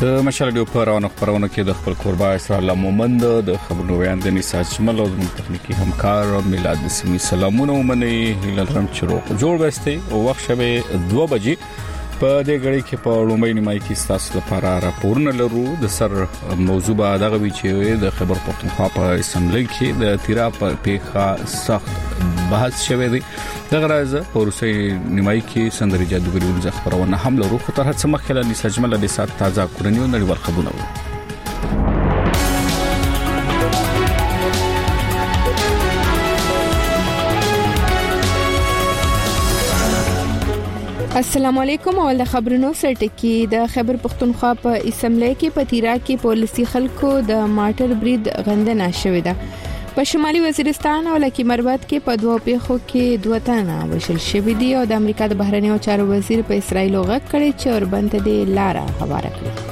د مشال ډیو پرونه کې د خپل قربا اسرائیل مومند د خبرو بیان د نساج شمل او تخنیکی همکار میلاد سیمی سلامونه ومني لرم چروق جوړ غستي او وخت شبه 2 بجې په دې غړي کې په لومړی نیمای کې ستاسو لپاره راپورونه لرو د سر موضوع به دغه وی چې د خبر پښتونخوا په اسمبلی کې د تیرا په پیخه سخت بحث شوه دی دغه راز په روسي نیمای کې سندري جادوګري خبرونه هم لرو خو تر هڅه مخکې د سجمل د سات تازه کورنیو نړیوال خبرونه السلام علیکم اول د خبرونو سرټکی د خبر پښتونخوا په اسمبلی کې په تیرا کې پولیسي خلکو د ماټر برید غندنه شوې ده په شمالي وزیرستان او لکی مربوط کې په دوه پیښو کې 2 تنه وشل شوې دي او د امریکا د بهرنیو چارو وزیر په اسرائیل غږ کړي چې اوربند دې لاره هواره کړي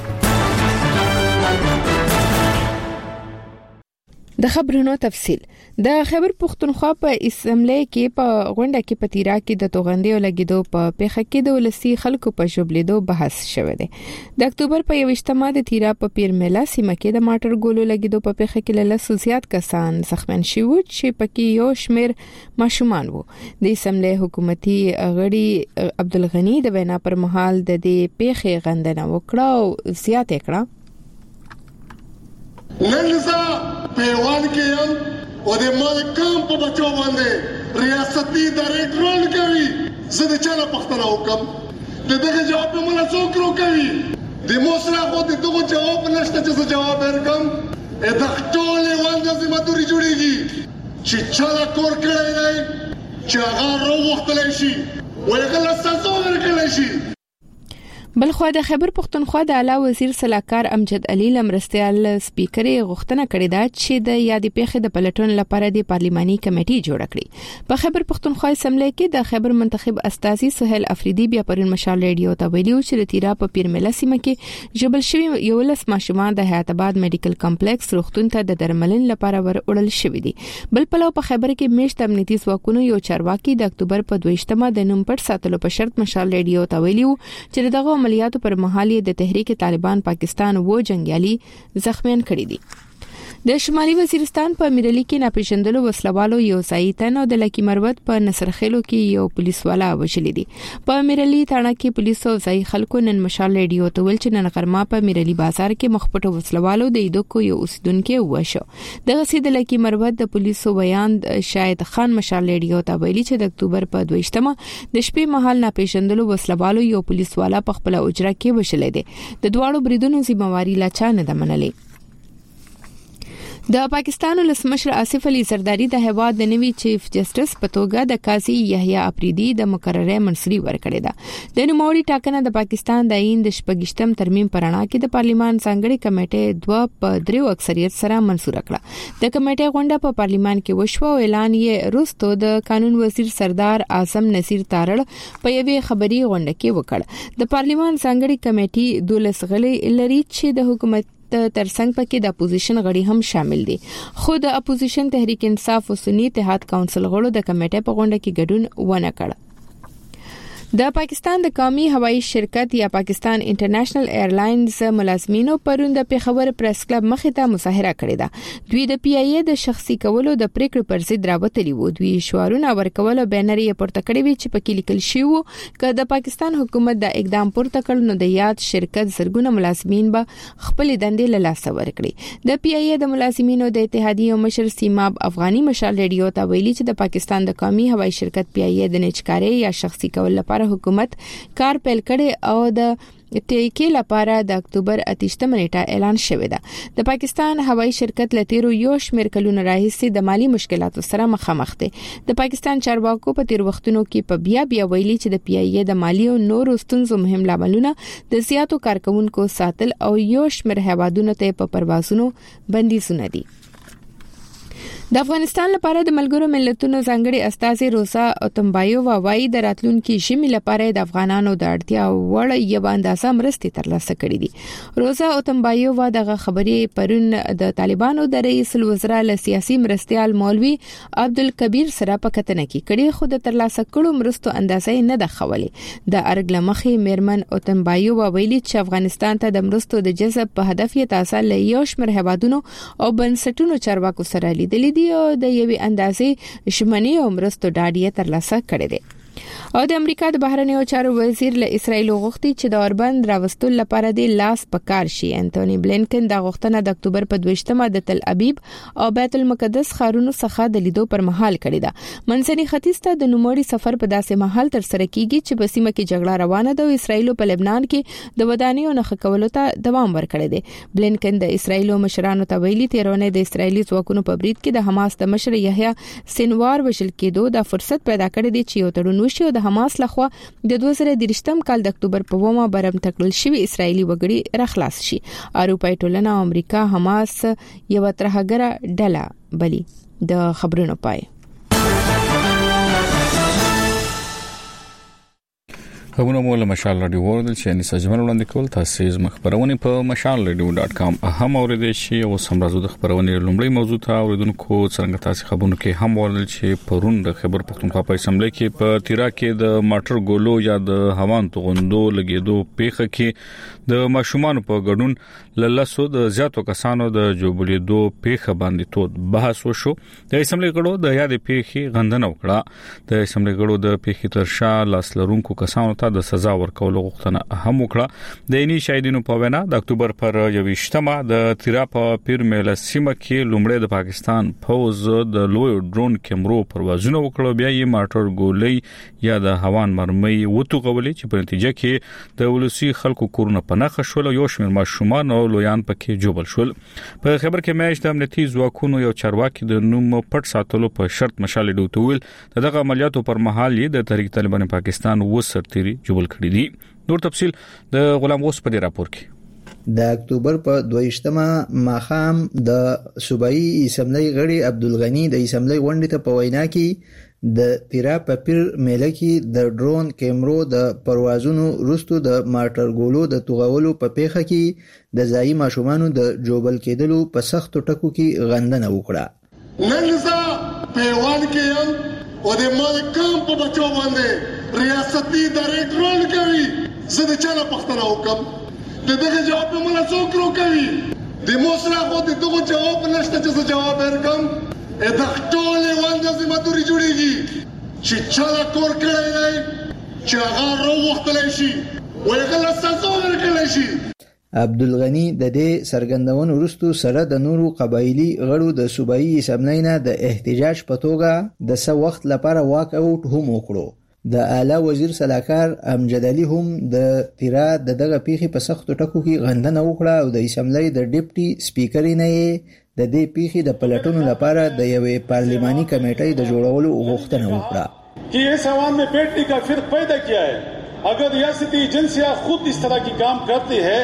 د خبرونو تفصيل د خبر پښتونخوا په اسمبلی کې په غونډه کې په تیرا کې د توغندې او لګیدو په پیښه کې د ولسی خلکو په شوبلیدو بحث شوه دی د اکتوبر په 28مه د تیرا په پیرملا سیمه کې د ماټر ګولو لګیدو په پیښه کې له زیات کسان زخمین شوي چې پکې یو شمیر ماشومان وو د اسمبلی حکومتي غړي عبدالغنی د وینا پر مهال د دې پیښې غندنه وکړه او زیات کړه ننزا پیوان کې یم او د مالکام په بچو باندې ریاستي ډایرکټرول کوي زه د چا پښتنه وکم دغه جواب په مله څوک کوي د موسره خو دغه جواب نشته چې جواب ورکم دا ټول وانه زماتوري جوړيږي چې چا کور کړی دی چې هغه وروختلی شي ولکه تاسو ورکړلی شي بل خو د خبر پښتونخوا د اعلی وزیر صلاحکار امجد علي لمرستيال سپیکر غوښتنه کړې ده چې د یادې پیښې د پلټون لپاره د پارلماني کمیټې جوړ کړي په خبر پښتونخوا اسمبلی کې د خبر منتخب استاذي سهیل افریدي بیا پرون مشال ریډیو ته ویلي چې د تیرا په پیرملا سیمه کې جبل شوی یو لس ماشومان د حیات آباد میډیکل کمپلیکس روغتون ته د درملن لپاره ورول شوی دي بل پلو په خبر کې میشت امنیتي ځواکونو یو چارواکي د اکتوبر په 28مه د نوم پټ ساتلو په شرط مشال ریډیو ته ویلي چې دغه عملیاتو پر مهال د تحریک طالبان پاکستان و جنگیالي زخمیان کړي دي د شمالي وزیرستان په میرلی کې ناپېژندلو وسلوالو یو سایتن او د لکی مربوط په نصرخیلو کې یو پولیس والا وشل دي په میرلی تاڼه کې پولیسو ځای خلکو نن مشال ریډیو ته ول چې نن غرما په میرلی بازار کې مخپټو وسلوالو د ایدوکو یو اوسیدونکو وشو دغه سید لکی مربوط د پولیسو بیان شاهد خان مشال ریډیو ته ویلي چې د اکتوبر په 28مه د شپې مهال ناپېژندلو وسلوالو یو پولیس والا په خپل اجره کې وشل دي د دواړو بریدونو ذمہواری لا چا نه منلې د پاکستان ولسمشر آصف علي زرداری د هیواد د نوي چیف جسټس په توګه د قاضي یحیی افریدي د مقرره منصوري ورکړې ده د نوموړي ټاکنه د پاکستان د آئین د شپږشتم ترمیم پرانا کې د پارلیمان ځانګړي کمیټې 2 په 3 اکثریت سره منزور کړه د کمیټې غونډه په پارلیمان کې وشو او اعلان یې روستو د قانون وزیر سردار اعظم نصیر تارړ په یوې خبري غونډه کې وکړ د پارلیمان ځانګړي کمیټې 12 غړي لري چې د حکومت ترڅنګ پکې د اپوزیشن غړي هم شامل دي خو د اپوزیشن تحریک انصاف او سنی اتحاد کونسل غړو د کمیټې په غونډه کې ګډون ونه کړ د پاکستان د قومي هوایي شرکت یا پاکستان انټرنیشنل ایرلاینز ملازمینو پرون د پیښور پریس کلب مخې ته مظاهره کړې ده دوی د پی ای ای د شخصي کولو د پریکړې پر ضد راوتلي وو دوی شعارونه ورکول او بینر یې پورته کړی وی چې پکې لیکل شوی وو چې د پاکستان حکومت د اقدام پورته کړ نو د یاد شرکت زرګونه ملازمین به خپل دندې له لاسه ورکړي د پی ای ای د ملازمینو د اتحادیې مشر سیماب افغاني مشال ریډیو ته ویلي چې د پاکستان د قومي هوایي شرکت پی ای ای د نچکاري یا شخصي کول لپاره حکومت کار پیل کړي او د ټیکې لپاره د اکتوبر 28 نیټه اعلان شوی ده د پاکستان هوایي شرکت لتیرو یو شمیر کلونه راهیسې د مالی مشکلاتو سره مخامخ دي د پاکستان چارواکو په تیر وختونو کې په بیا ویلي چې د پی ای ای د مالی او نورو ستونزو مهم لاملونه د زیاتو کارکونکو ساتل او یو شمیر هوادونو ته په پروازونو بندیزونه دي د افغانستان لپاره د ملګرو ملتونو ځانګړي استازي روزا اوتمبایووا وايي د راتلونکي ژمي لپاره د افغانانو د اړتیا وړ یو اندازه مرستې ترلاسه کړې دي. روزا اوتمبایووا دغه خبرې پرون د طالبانو د رئیس الوزرا له سیاسي مرستيال مولوي عبدالکبیر سره په کتنه کې کړي، خو د ترلاسه کړو مرستو اندازې نه د خولې. د ارګ لمخې میرمن اوتمبایووا ویلي چې افغانستان ته د مرستو د جذب په هدف یې تاسو له یو شمېر هیوادونو او بنسټونو چارواکو سره لیدلې دي او د یوې اندازې شمنی او مرستو ډاډیه ترلاسه کړي دي. او د امریکا د بهرنیو چارو وزیر له اسرایل غوښتي چې د اوربند راوستل لپاره د لاس پکار شي. انټونی بلینکن د غوښتنه د اکتوبر په 22مه د تل ابیب او بیت المقدس ښارونو څخه د لیدو پر مهال کړی ده. منځني ختیځ ته د نوموړي سفر په داسې مهال تر سره کیږي چې په سیمه کې جګړه روانه ده او اسرایل په لبنان کې د ودانیو نخښه کولو ته دوام ورکړی دی. بلینکن د اسرایل مشرانو ته ویلي تیرونه د اسرایلی ځواکونو په برید کې د حماس د مشر یحیی سنوار وشل کېدو د فرصت پیدا کړی دی چې یو تړون وشي او د حماس لخوا د 2023م کال د اکتوبر په 9مه برم تکړل شوی اسرایلی وګړي راخلاص شي. اروپای ټولنه او امریکا حماس یو ترهګره ډله بلی. د خبرونو پای خبرونه مول مشال رادیو ورل چې انیس اجمل وړاندې کول تاسو زما خبرونه په mashalradio.com هم اوریدئ شي او سمرازو د خبرونه لومړی موضوع ته اوریدونکو څنګه تاسو خبرونه کې هم ورل چې پرون د خبر پختونخوا په اسمبلی کې په تیرا کې د ماټر ګولو یا د هوان توغندو لګیدو پیښه کې د ماشومان په ګډون لاسو د زیاتو کسانو د جوړېدو پیښه باندې تود بحث وشو. د اسمبلی غړو د یادې پیښې غندنه وکړه. د اسمبلی غړو د پیښې تر شا لاسلرونکو کسانو د سزا ورکولو غوښتنه هم وکړه. د عیني شاهدینو په وینا د اکتوبر پر 28مه د تیرا په پیر میل سیمه کې لومړی د پاکستان فوز د لوی ډرون کیمرو پروازونه وکړو، بیا یې ماټر ګولۍ یا د هوان مرمۍ وتوغولې چې په نتیجه کې د ولسی خلکو کورونه پناه شول او یو شمېر ماشومان او لویان پکې جوړل شول. په خبر کې مېش د امنیتي ځواکونو یو چارواکي د نوم پټ ساتلو په شرط مشال ډوتول دغه عملیاتو پر مهال یې د تحریک طالبان پاکستان وسرتيري جوړل کړی دي. نور تفصيل د غلام غوث په دې راپور کې. د اکتوبر په 22مه ماخام د صوبایي اسمبلی غړي عبدالغنی د اسمبلی غونډې ته په وینا کې د تیرا په پیر میله کې د ډرون کیمرو د پروازونو وروسته د ماټر ګولو د توغولو په پیښه کې د ځایي ماشومانو د جوړل کېدلو په سختو ټکو کې غندنه وکړه. نن زه پیوان کې او د مالکم په بچو باندې ریاستي ډایرکټر کوي. زه د چا پښتنه وکم دغه جواب په مله څوک کوي. د موسلا خو دغه جواب نشته چې جواب ورکم. د ټولې وانده زماتوري جوړيږي چې چا کور کړی دی چې هغه وروختلی شي ولکه سزا ورکړل شي. عبدالغنی د دې سرګندونو وروسته سره د نورو قبایلی غړو د صوبایي اسمبلی نه د احتجاج په توګه د څه وخت لپاره واک اوټ هم وکړو. د اعلی وزیر سلاکار امجد علي هم د تیرا دغه پیښې په سختو ټکو کې غندنه وکړه او د اسمبلی د ډیپټي سپیکر نه د دې پیښې د پلټونو لپاره د یوې پارلماني کمیټې د جوړولو غوښتنه وکړه. कि इस आवाम में बैठने का फिर पैदा किया है. अगर रियासती एजेंसियां खुद इस तरह की काम करती है.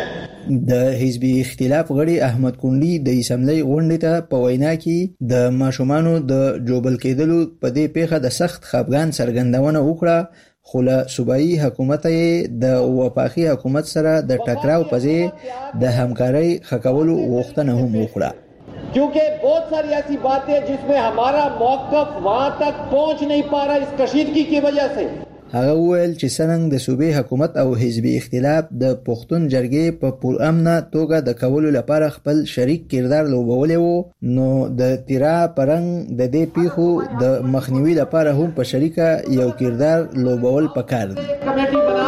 د حزبي اختلاف غړي احمد کونډي د اسمبلی غونډې ته په وینا کې د ماشومانو د جوړل کېدلو په دې پیښه د سخت خپګان څرګندونه وکړه، خو له صوبایي حکومت د وفاقي حکومت سره د ټکراو په ځای د همکارۍ خکولو غوښتنه هم وکړه. क्योंकि बहुत सारी ऐसी बातें जिसमें हमारा मौक़िफ़ वहां तक पहुंच नहीं पा रहा इस कशीदगी की वजह से. هغه ویل چې څنګه د صوبې حکومت او حزبي اختلاف د پښتون جرګې په پرامنه توګه د کولو لپاره خپل شریک کردار لوبولی وو، نو د تیرا پرنګ د دې پیښو د مخنیوي لپاره هم په شریکه یو کردار لوبول پکار دي. کمیټي بنا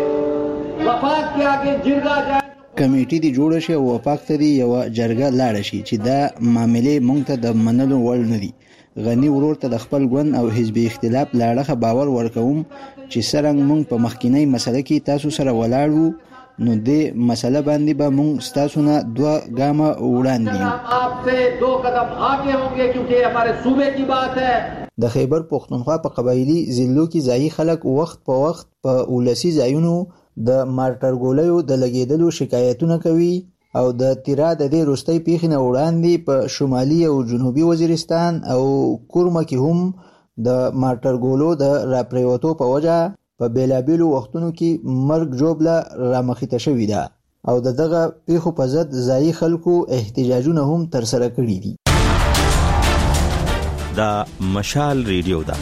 کې وفاق کې آگے جرګه جائے کمیټي دی جوړ شي او وفاق ته دی یو جرګه لاړ شي چې دا معاملې مونږ ته د منلو وړ نه دي. غنی ورور ته د خپل ګوند او حزبي اختلاف لاړه باور ورکوم چې سرنګ مونږ په مخکینی مسله کې تاسو سره ولاړو، نو دې مسله باندې به مونږ تاسو نه 2 ګامه وړاندې یو. آپ سے 2 قدم آگے ہوں گے کیونکہ ہمارے صوبے کی بات ہے. د خیبر پختونخوا په قبایلی ضلعو کې ځایي خلک وخت په وخت په ولسی ځایونو د مارټر ګولیو د لګیدلو شکایتونه کوي او د تیرا د دې وروستۍ پیښې نه وړاندې په شمالي او جنوبي وزیرستان او کورمه کې هم د مارټرګولو د راپریوتو په وجه په بیلابیلو وختونو کې مرګ جوړه رامخته شوې ده او دغه پیښو په ضد ځایي خلکو احتجاجونه هم ترسره کړي دي. دا مشال ریډیو ده.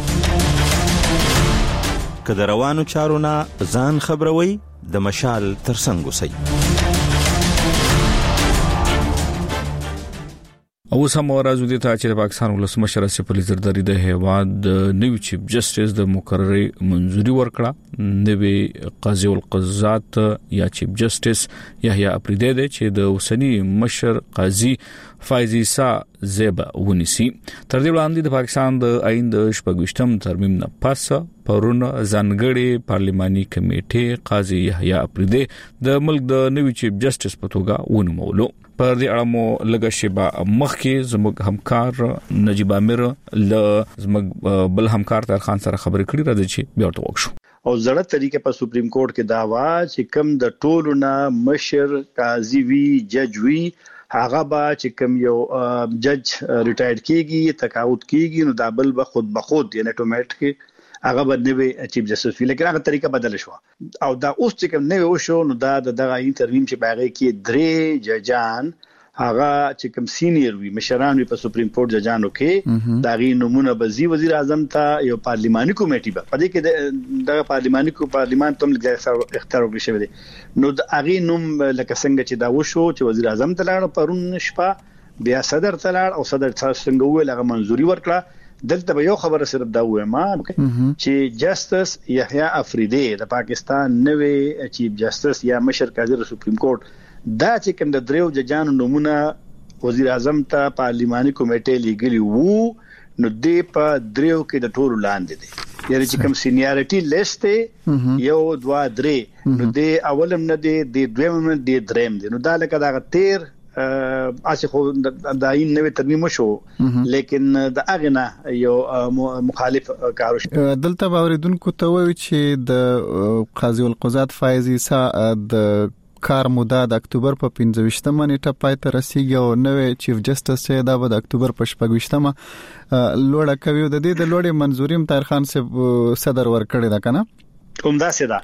که د روانو چارو نه ځان خبروي د مشال ترڅنګ اوسئ. او سم ورځو دي ته چې د پاکستان ولسمشر اسف علي زرداری د هیواد نیو چیف جسټس د مقرري منځوري ورکړه. نوی قاضي القضات یا چیف جسټس یحیی افریدی چې د اوسنی مشر قاضي فایز عیسی زیبا ونیسي. تر دې وړاندې د پاکستان د آئین د 28م ترمیم نه پس پرون ځانګړي پارلماني کمیټې قاضي یحیی افریدی د ملک د نوی چیف جسټس په توګه ونومولو. پر دې اړه مو لږه شیبه مخکې زموږ همکار نجیب امیر له زموږ بل همکار تر خان سره خبرې کړې راځي چې بیا ورته وښو. او زړه طریقې په سپریم کورټ کې داوا چې کم د ټولو نه مشر قاضي وی جج وی هغه با چې کم یو جج ریټایر کیږي تقاعد کیږي نو دا بل به خود بخود یعنی اتوماتیک هغه بدنوي چیف جسټس وی لکه هغه طریقه بدل شو او دا اوس چې کوم نه وشو نو دا دغه انټرویم چې باغې کې درې ججان هغه چې کوم سینیئر وی مشران وی په سپریم کورټ ججانو کې دا غي نمونه بزی وزیر اعظم ته یو پارلماني کمیټي په دې کې د پارلمان تم اختیار وکړي شوی دی نو د اغي نوم لکه څنګه چې دا وشو چې وزیر اعظم ته لاړ پرون شپه بیا صدر ته لاړ او صدر څنګه ویل هغه منځوري ورکړه. دلته به یو خبره صرف دا وایم چې جسټس یحیی افریدی د پاکستان نوې چیف جسټس یا مشر قاضي سپریم کورټ دا چې کوم د دریو ججانو نمونه وزیر اعظم ته پارلماني کمیټې لیږلي وو نو دې په دریو کې د ټولو لاندې دي یعنی چې کوم سینیارټي لیست یو دوا درې نو دې اولم نه دي د دویم نه دي دریم دي نو دا لکه دا تیر اسی خو د آئین نوې ترمیم شو لیکن د اغنه یو مخالف کارو دلته باوریدونکو ته وایي چې د قاضي القضات فایز عیسی د کار موده د اکتوبر په 15مه نیټه پای ته رسیدي او نوې چیف جسټس دا به د اکتوبر په 28مه لوړه کوي د دې د لوړې منځوري طاهر خان صدر ورکړی دا کنه عمده سدا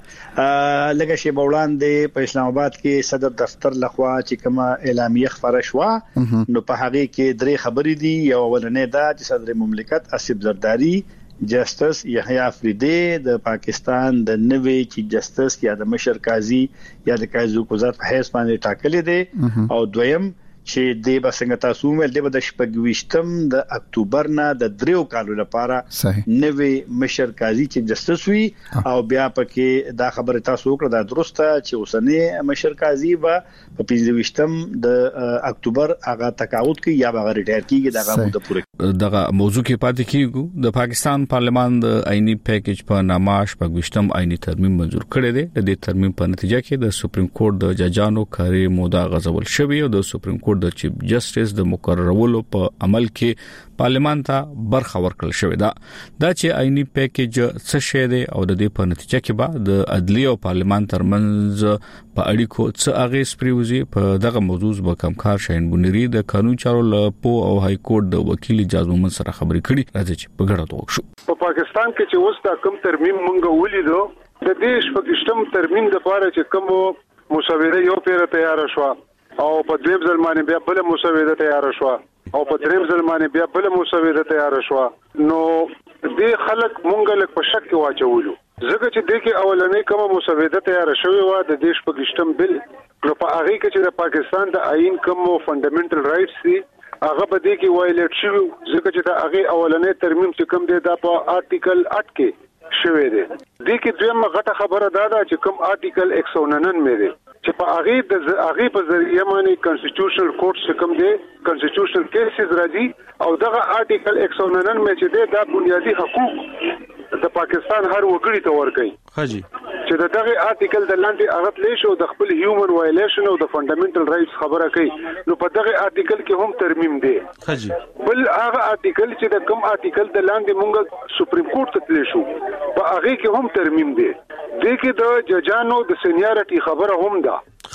لکه شی بولاندې په اسلام آباد کې صدر دفتر لخوا چې کومه اعلامیه خبره شو نو په هغه کې درې خبرې دي یو ولنې دا چې صدر مملکت اسف زرداری جسټس یحیی افریدی د پاکستان د نوې چیف جسټس یا د مشر قاضي یا د قاضي القضات په حیث باندې ټاکلې دي او دویم چې د بسنګ تاسو مل د 28م د اکتوبر نه د دریو کالو لپاره نوې مشر قاضي چیف جسټس وی او بیا پکې دا خبره تاسو وکړه دا درسته چې اوسنی مشر قاضي به په 25م د اکتوبر هغه تقاعد کوي یا به ریټایر کیږي دغه موده پوره دغه موضوع کې پاتې کیږي. د پاکستان پارلمان د آئینی پیکیج په نامه 25م آئینی ترمیم منظور کړی دی. د دې ترمیم په نتیجه کې د سپریم کورټ د ججانو کاري موده غځول شوې او د سپریم کورټ د چیف جسټس د مقررولو په عمل کې پارلمان ته برخه ورکړل شوې ده. دا چې آئینی پیکیج څه شی دی او د دې په نتیجه کې به د عدلیه او پارلمان ترمنځ په اړیکو څه اغیز پریوزي په دغه موضوع به کمکار شاهین بنيري د قانون چارو لپو او های کورټ د وکیل اجازه مومن سره خبرې کړي راځي چې په ګډه توښو. په پاکستان کې چې اوس دا کم ترمیم مونږ ولیدو د دې شپږشتم ترمیم د لپاره چې کوم مسوده یو پیره تیار شو او په دویم ځل باندې بیا بل مسوده تیار شو او په دریم ځل باندې بیا بل مسوده تیار شو نو دې خلک مونږ له په شک کې واچولو ځکه چې دې کې اولنې کومه مسوده تیار شوې و د دیش پاکستان بل نو په هغه کې چې د پاکستان د آئین کوم فندامنټل رائټس دي هغه به دې کې وایلیټ شوی ځکه چې د هغه اولنې ترمیم چې کوم دی دا په آرټیکل 8 کې شوی دی. دې کې دویمه غټه خبره دا ده چې کوم آرټیکل 199 مې دی چې په هغه په ذریعہ باندې کانسټیټیوشنل کورټ چې کوم دی کانسټیټیوشنل کیسز راځي او دغه آرټیکل 199 مې چې دی دا بنیادی حقوق د پاکستان هر وګړي ته ورکړي حاجی چې دغه آرټیکل د لاندې هغه لیشو د خپل هیومن وایلیشن او د فندامنټل رائټس خبره کوي نو په دغه آرټیکل کې هم ترمیم دی حاجی بل هغه آرټیکل چې د کوم آرټیکل د لاندې مونږ سپریم کورټ ته لیشو په هغه کې هم ترمیم دی دې کې د ججانو د سینیارټي خبره هم ده ها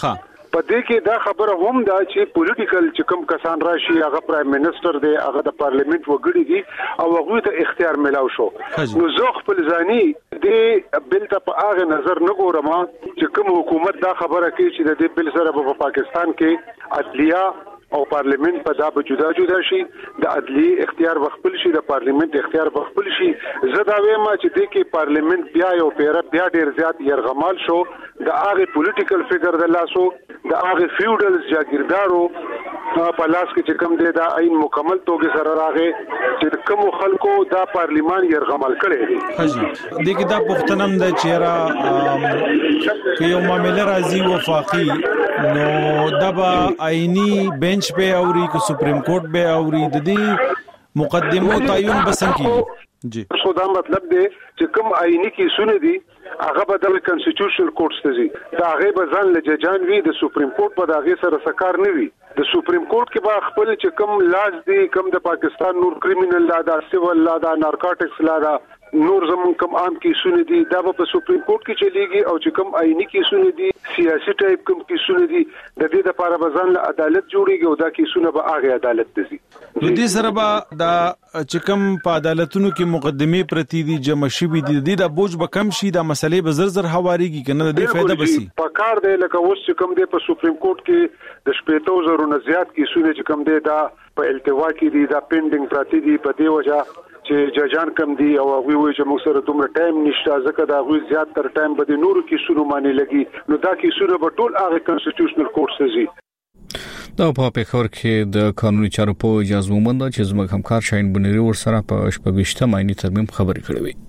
په دې کې دا خبره هم دا چې پولیټیکل چې کوم کسان راشي هغه پرایم منسٹر دی هغه د پارلیمنت وګړي دي او هغه ته اختیار ملاو شو نو زه خپل ځاني د بل ته په هغه نظر نه ګورم چې کوم حکومت دا خبره کوي چې د دې بل سره په پاکستان کې عدلیه او پارلیمنت په دا به جدا جدا شي د عدلی اختیار وخپل شي د پارلیمنت اختیار وخپل شي زه دا وایم چې د کې پارلیمنت بیا یو پیر بیا ډیر زیات يرغمال شو د هغه پولیټیکل فګر د لاسو د هغه فیوډلز جاگیردارو په لاس کې چې کوم دی دا عین مکمل توګه سره راغی چې کوم خلکو دا پارلیمان يرغمال کړي دي حاجی دغه دا پښتنم د چیرې کې یو معاملې راځي وفاقي نو دبا عینی بنچ په اوري کو سپریم کورټ به اوري د دې مقدمو تعین بسن کی جی سو دا مطلب دی چې کوم عینی کې سونه دي هغه به د کنسټیټیوشنل کورټس ته ځي دا هغه به ځان لججان وي د سپریم کورټ په دغه سره سکار نه وي د سپریم کورټ کې به خپل چې کوم لاز دي کوم د پاکستان نور کریمینل لا دا سیول لا دا نارکوټکس لا دا نور زمون کوم عام کیسونه دي دا په سپریم کورټ کې چلیږي او چې کوم عینی کیسونه دي سیاسي ټایپ کوم کیسونه دي د دې لپاره به ځان له عدالت جوړيږي او دا کیسونه به هغه عدالت ته ځي د دې سره به دا چې کوم په عدالتونو کې مقدمه پرتی دي جمع شي دي د دې د بوج به کم شي د مسلې به زر هواريږي کنه د دې فائدہ بسي په کار دی لکه اوس چې کوم دی په سپریم کورټ کې د 15000 نه زیات کیسونه چې کوم دی دا په التوا کې دي دا پینډینګ پراتی دي په دې وجه چې ججان کم دي او هغه وایي چې موږ سره دومره ټایم نشته ځکه دا غوي زیات تر ټایم به د نورو کې شروع معنی لګي نو دا کې شروع به ټول هغه کنسټیټیوشنل کورټ سي دا په پیښور کې د قانوني چارو په اجازه ومنده چې زموږ همکار شاهین بنيري ور سره په شپږشته ماینی ترمیم خبرې کړې وي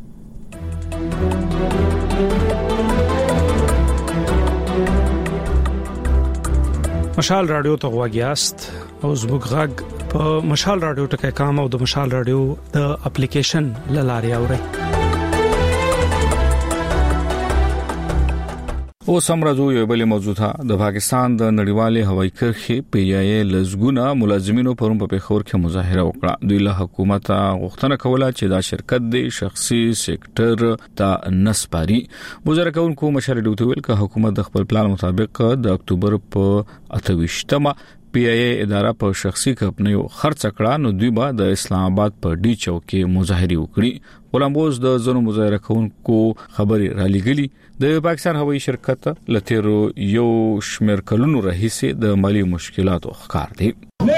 مشال رادیو ته غواګیاست او زموږ غږ په مشال رادیو ټکي کام او د مشال رادیو د اپلیکیشن لاري اوري او سمراجو یو بل موضوع ته د پاکستان د نړیوالې هوایي کرښې پیایي لزګونه ملازمینو پرون په پیښور کې مظاهره وکړه دوی له حکومت غوښتنه کوله چې دا شرکت د شخصي سېکټر ته نسپاري مظاهره کوونکو مشر ډوټ ویل چې حکومت د خپل پلان مطابق د اکتوبر په 28مه پی ای اداره په شخصي کمپنیو خرڅ کړه نو دوی به د اسلام آباد په ډي چوک کې مظاهره وکړي غلامبوز د زنو مظاهره کوونکو خبري را لګلي د پاکستان هوایي شرکت لتیرو یو شمیر کلونو راهیسه د مالی مشکلاتو ښکار دي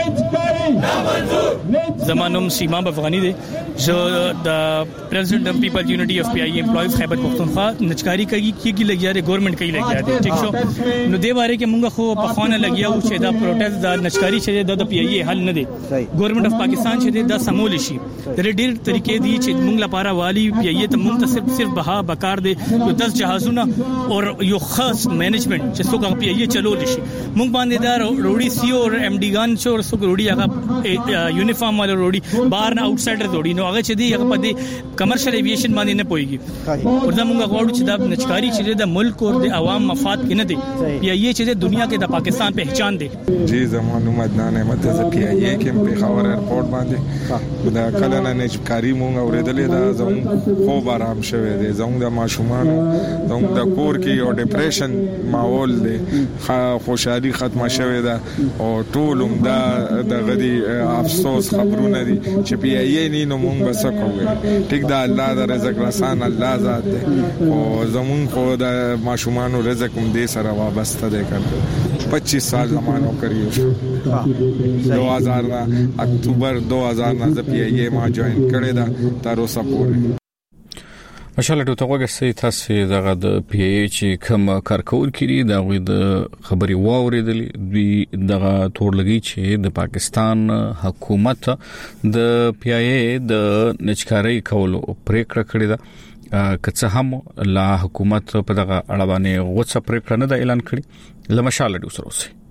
زمانوم سیما افغانی دی زه د پریزیدنٹ اف پیپل یونټی اف پی آی امپلوی خیبر پختونخوا نچکاری کیږي لګیا دی ګورنمنت کوي لګیا دی ٹھیک شو نو دی باره کې مونږ خو په خوانه لګیا او چې دا پروټیست د نچکاری چې د پی آی حل نه دی ګورنمنت اف پاکستان چې د سمول شي د ډیر طریقې دی چې مونږ لپاره والی پی آی ته مونږ صرف بها بکار دی یو 10 جهازونه او یو خاص مینجمنت چې څوک پی آی چلول شي مونږ باندې دا روړي سی او ام ډی ګان چې اور څوک روړي هغه یونیفارم والا روړي بار نه آوټسایډر روړي نو هغه چې دی هغه په دې کمرشل ایویشن باندې نه پويږي ورته مونږ غواړو چې دا نچکاری چې د ملک او د عوام مفاد کې نه دی پی آی چې د دنیا کې د پاکستان پہچان دی جی زمانو مدنان احمد ز پی آی کې په خبر ایرپورټ باندې دا کله نه نچکاری مونږ اوریدلې دا زموږ خو آرام شوه دی زموږ د ماشومان زموږ د کور کې او ډیپریشن ماحول دی خوشحالي ختمه شوه ده او ټول دا د غدي افسوس خبرونه دي چې پی آی نه نو مونږ بس کوو ټیک دا الله د رزق رسان الله ذات دی او زمونږ خو د ماشومان رزق هم دې سره وابسته دی کړ 25 سال زمانو کړی 2000 اکتوبر 2000 نه پی آی ما جوائن کړی دا تر اوسه پورې ماشاءالله ټو توګه سي تاسو دغه د پی ای چې کوم کارکول کړي دا غوي د خبري واوریدلې دوی دغه تورلګي چې د پاکستان حکومت د پی ای د نچکاري کولو پریکړه کړې ده که هم لا حکومت په دغه اړه باندې غوڅه پریکړه نه اعلان کړي لمشاله ډو سره اوسه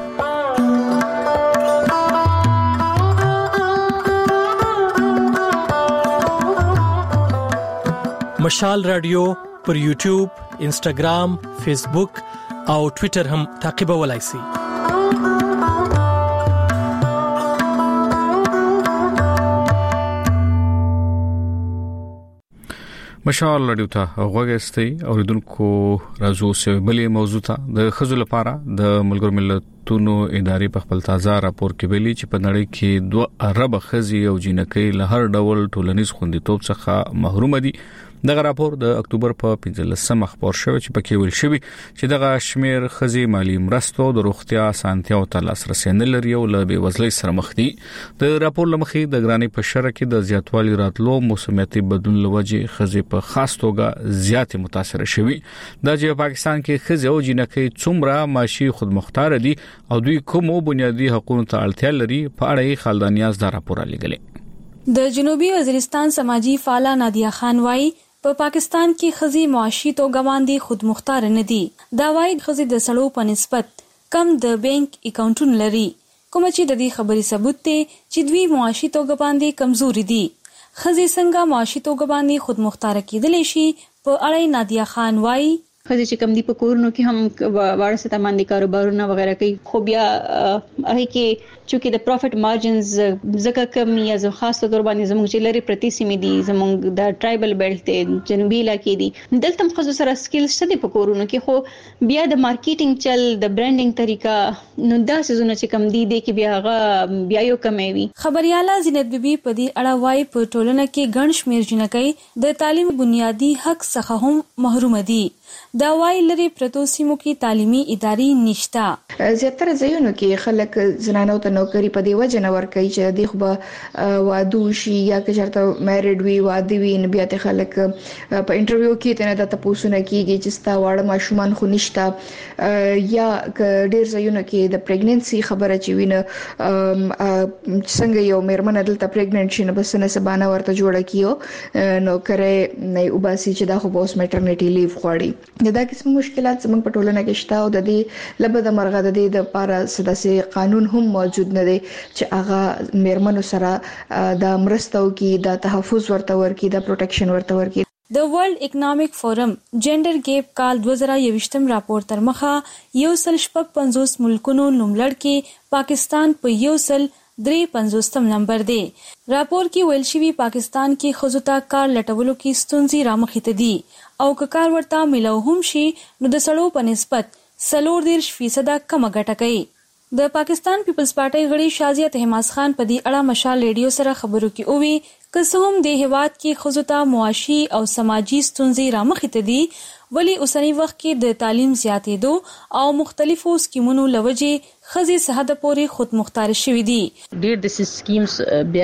مشال رادیو پر یوټیوب، انسټاګرام، فیسبوک او ټوئیټر هم تعقیبولای شئ. مشال رادیو ته غوږستئ اوریدونکو راځو سه بلې موضوع ته د خزو لپاره د ملګرو ملتونو ادارې په خپل تازه راپور کې ویلي چې په نړۍ کې 2 ارب خزي او جنکۍ له هر ډول ټولنیز خوندیتوب څخه محروم دي. دغه راپور د اکتوبر په 15 خبر شوی چې پکې ویل شوی چې دغه شمیر خزي مالی مرستو د روغتیا سانتیاو ته لاسرسي نه لري او له بیوزلۍ سره مخ دي. د راپور لمخې د ګرانۍ په شرکت کې د زیاتوالي راتلو موسمیاتي بدلون لوجه خزي په خاص توګه زیات متاثر شوي. د پاکستان کې خزي او جنکۍ څومره معاشي خودمختار دي او دوی کوم بنیادی حقوقو ته اړتیا لري په اړه خالدانیاز دا راپور لګلې. د جنوبي وزیرستان سماجی فعال نادیا خان وايي په پاکستان کې خزي معاشي توګه باندې خودمختار نه دي. دا وايي خزي د سړو په نسبت کم د بانک اکاونټونه لري، کوم چې د دې خبرې ثبوت دی چې دوی معاشي توګه باندې کمزوري دي. خزي څنګه معاشي توګه باندې خودمختار کېدلی شي په اړه نادیا خان وايي خزي چې کم دي په کورونو کې هم واړه ستا باندې کاروبارونه وغیرہ کوي، خو بیا هغه کې چې د پروفټ مارجنز زکه کم یا زو خاص تور باندې زموږ چې لري پرتی سیمې دي، زموږ د ټرایبل بیلټ ته جنوبي علاقې دي، دلته خزو سره سکلز شته په کورونو کې، خو بیا د مارکیټینګ چل د برانډینګ طریقه نو دا سيزونه چې کم دي کې بیا هغه بیا یو کمې وي. خبرياله زینت بیبي په دې اړه وايي په ټولنه کې ګڼ شمېر جنکۍ د تعلیم بنیادی حق څخه هم محروم دي. دا وايي لري پرتو سیمو کې تعلیمي ادارې نشته. زیاتره ځایونو کې خلک زنانو ته نوکری په دی وجه نه ورکوي چې د خو به وادو شي یا که چرته میریډ وي واده وي نو بیا ته خلک په انټرویو کې ته نه د تاسو نه کیږي چې ستا واړه ماشومان خو نشته، یا ډیر ځایونو کې د پریګننسي خبره چې وینه څنګه یو میرمن دلته پریګننټ شي نو بس نه سبانه ورته جوړه کیو نو کرے نه وباسي چې دا خو بوس میټرنټی لیو خوړي. دا قسم مشکلات زموږ په ټولنه کې شته او د دې لبد مرغه د دې د لپاره سداسي قانون هم موجود نه دی چې هغه میرمنو سره د مرستو کې د تحفظ ورته ورکی د پروټیکشن ورته ورکی. د ورلد اکونومیک فورم جنډر ګیپ کال 2023 راپور تر مخه 150 ملکونو نوملړ کې پاکستان په 153 نمبر دی. راپور کې ویل شوی پاکستان کې خزو ته کار لټولو کې ستونزې رامخې دي او که کار ورته ملو هم شي نو د سړو په نسبت 40% کم ګټه کوي. د پاکستان پیپلز پارټي غړي شازیه تهماس خان په دې اړه مشال ریډیو سره خبرو کې اووي که څه هم د هیواد کې خزو ته معاشي او سماجی ستونزې رامخې دي ولی اوسنی وخت کې د تعلیم زیاتېدو او مختلفو سکیمونو لوجه خزي صحت پورې خود مختار شوي دي. ډېر د سکیمز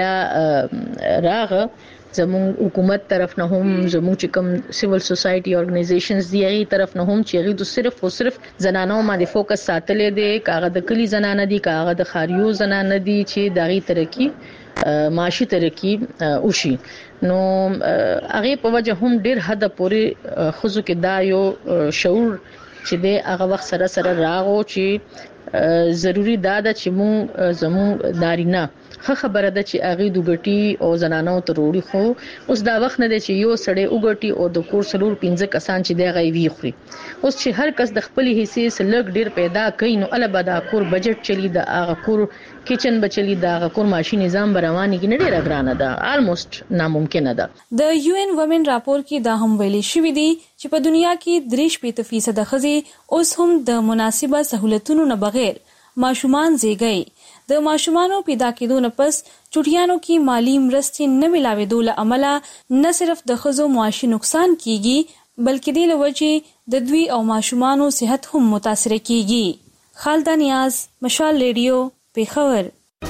بیا راغه زموږ حکومت طرف نه هم زموږ چې کوم سیول سوسایټي اورګنایزیشنز دی هغه طرف نه هم چې هغه صرف او صرف زنانو باندې فوکس ساتلې دي، کاغه د کلی زنانه دي، کاغه د خاریو زنانه دي چې دغه ترقی معاشي ترقی وشي. نو هغه په وجه هم ډیر حد پورې خزو کې دا یو شعور چې د هغه وخت سره سره راغو چې ضروری دا ده چې مون زمو نارینه خبره ده چې اغه دوګټي او زنانو ته وروړي، خو اوس دا وخت نه دی چې یو سړی وګټي او د کور سلور 15 کسان چې دی غوي خوري. اوس چې هر کس د خپل حصے سلګ ډیر پیدا کوي نو البته دا کور بجټ چلی دا هغه کور کچن بچلی دا هغه کور ماشي نظام رواني کې نه ډیر ګرانه ده، آلموست ناممکن ده. د یو ان وومن راپور کې دا هم ویلي شوی دی چې په دنیا کې 3% خزي اوس هم د مناسبه سہولتونو نه بغیر ماشومان زیږي. د ماشومانو پیدا کېدو نه پس چټیانو کې مالی مرستې نه ملاوېدو له امله نه صرف د خزو معاشي نقصان کیږي بلکې د لوجه د دوی او ماشومانو صحت هم متاثر کیږي. خالده نیاز، مشال ریډیو، پیښور.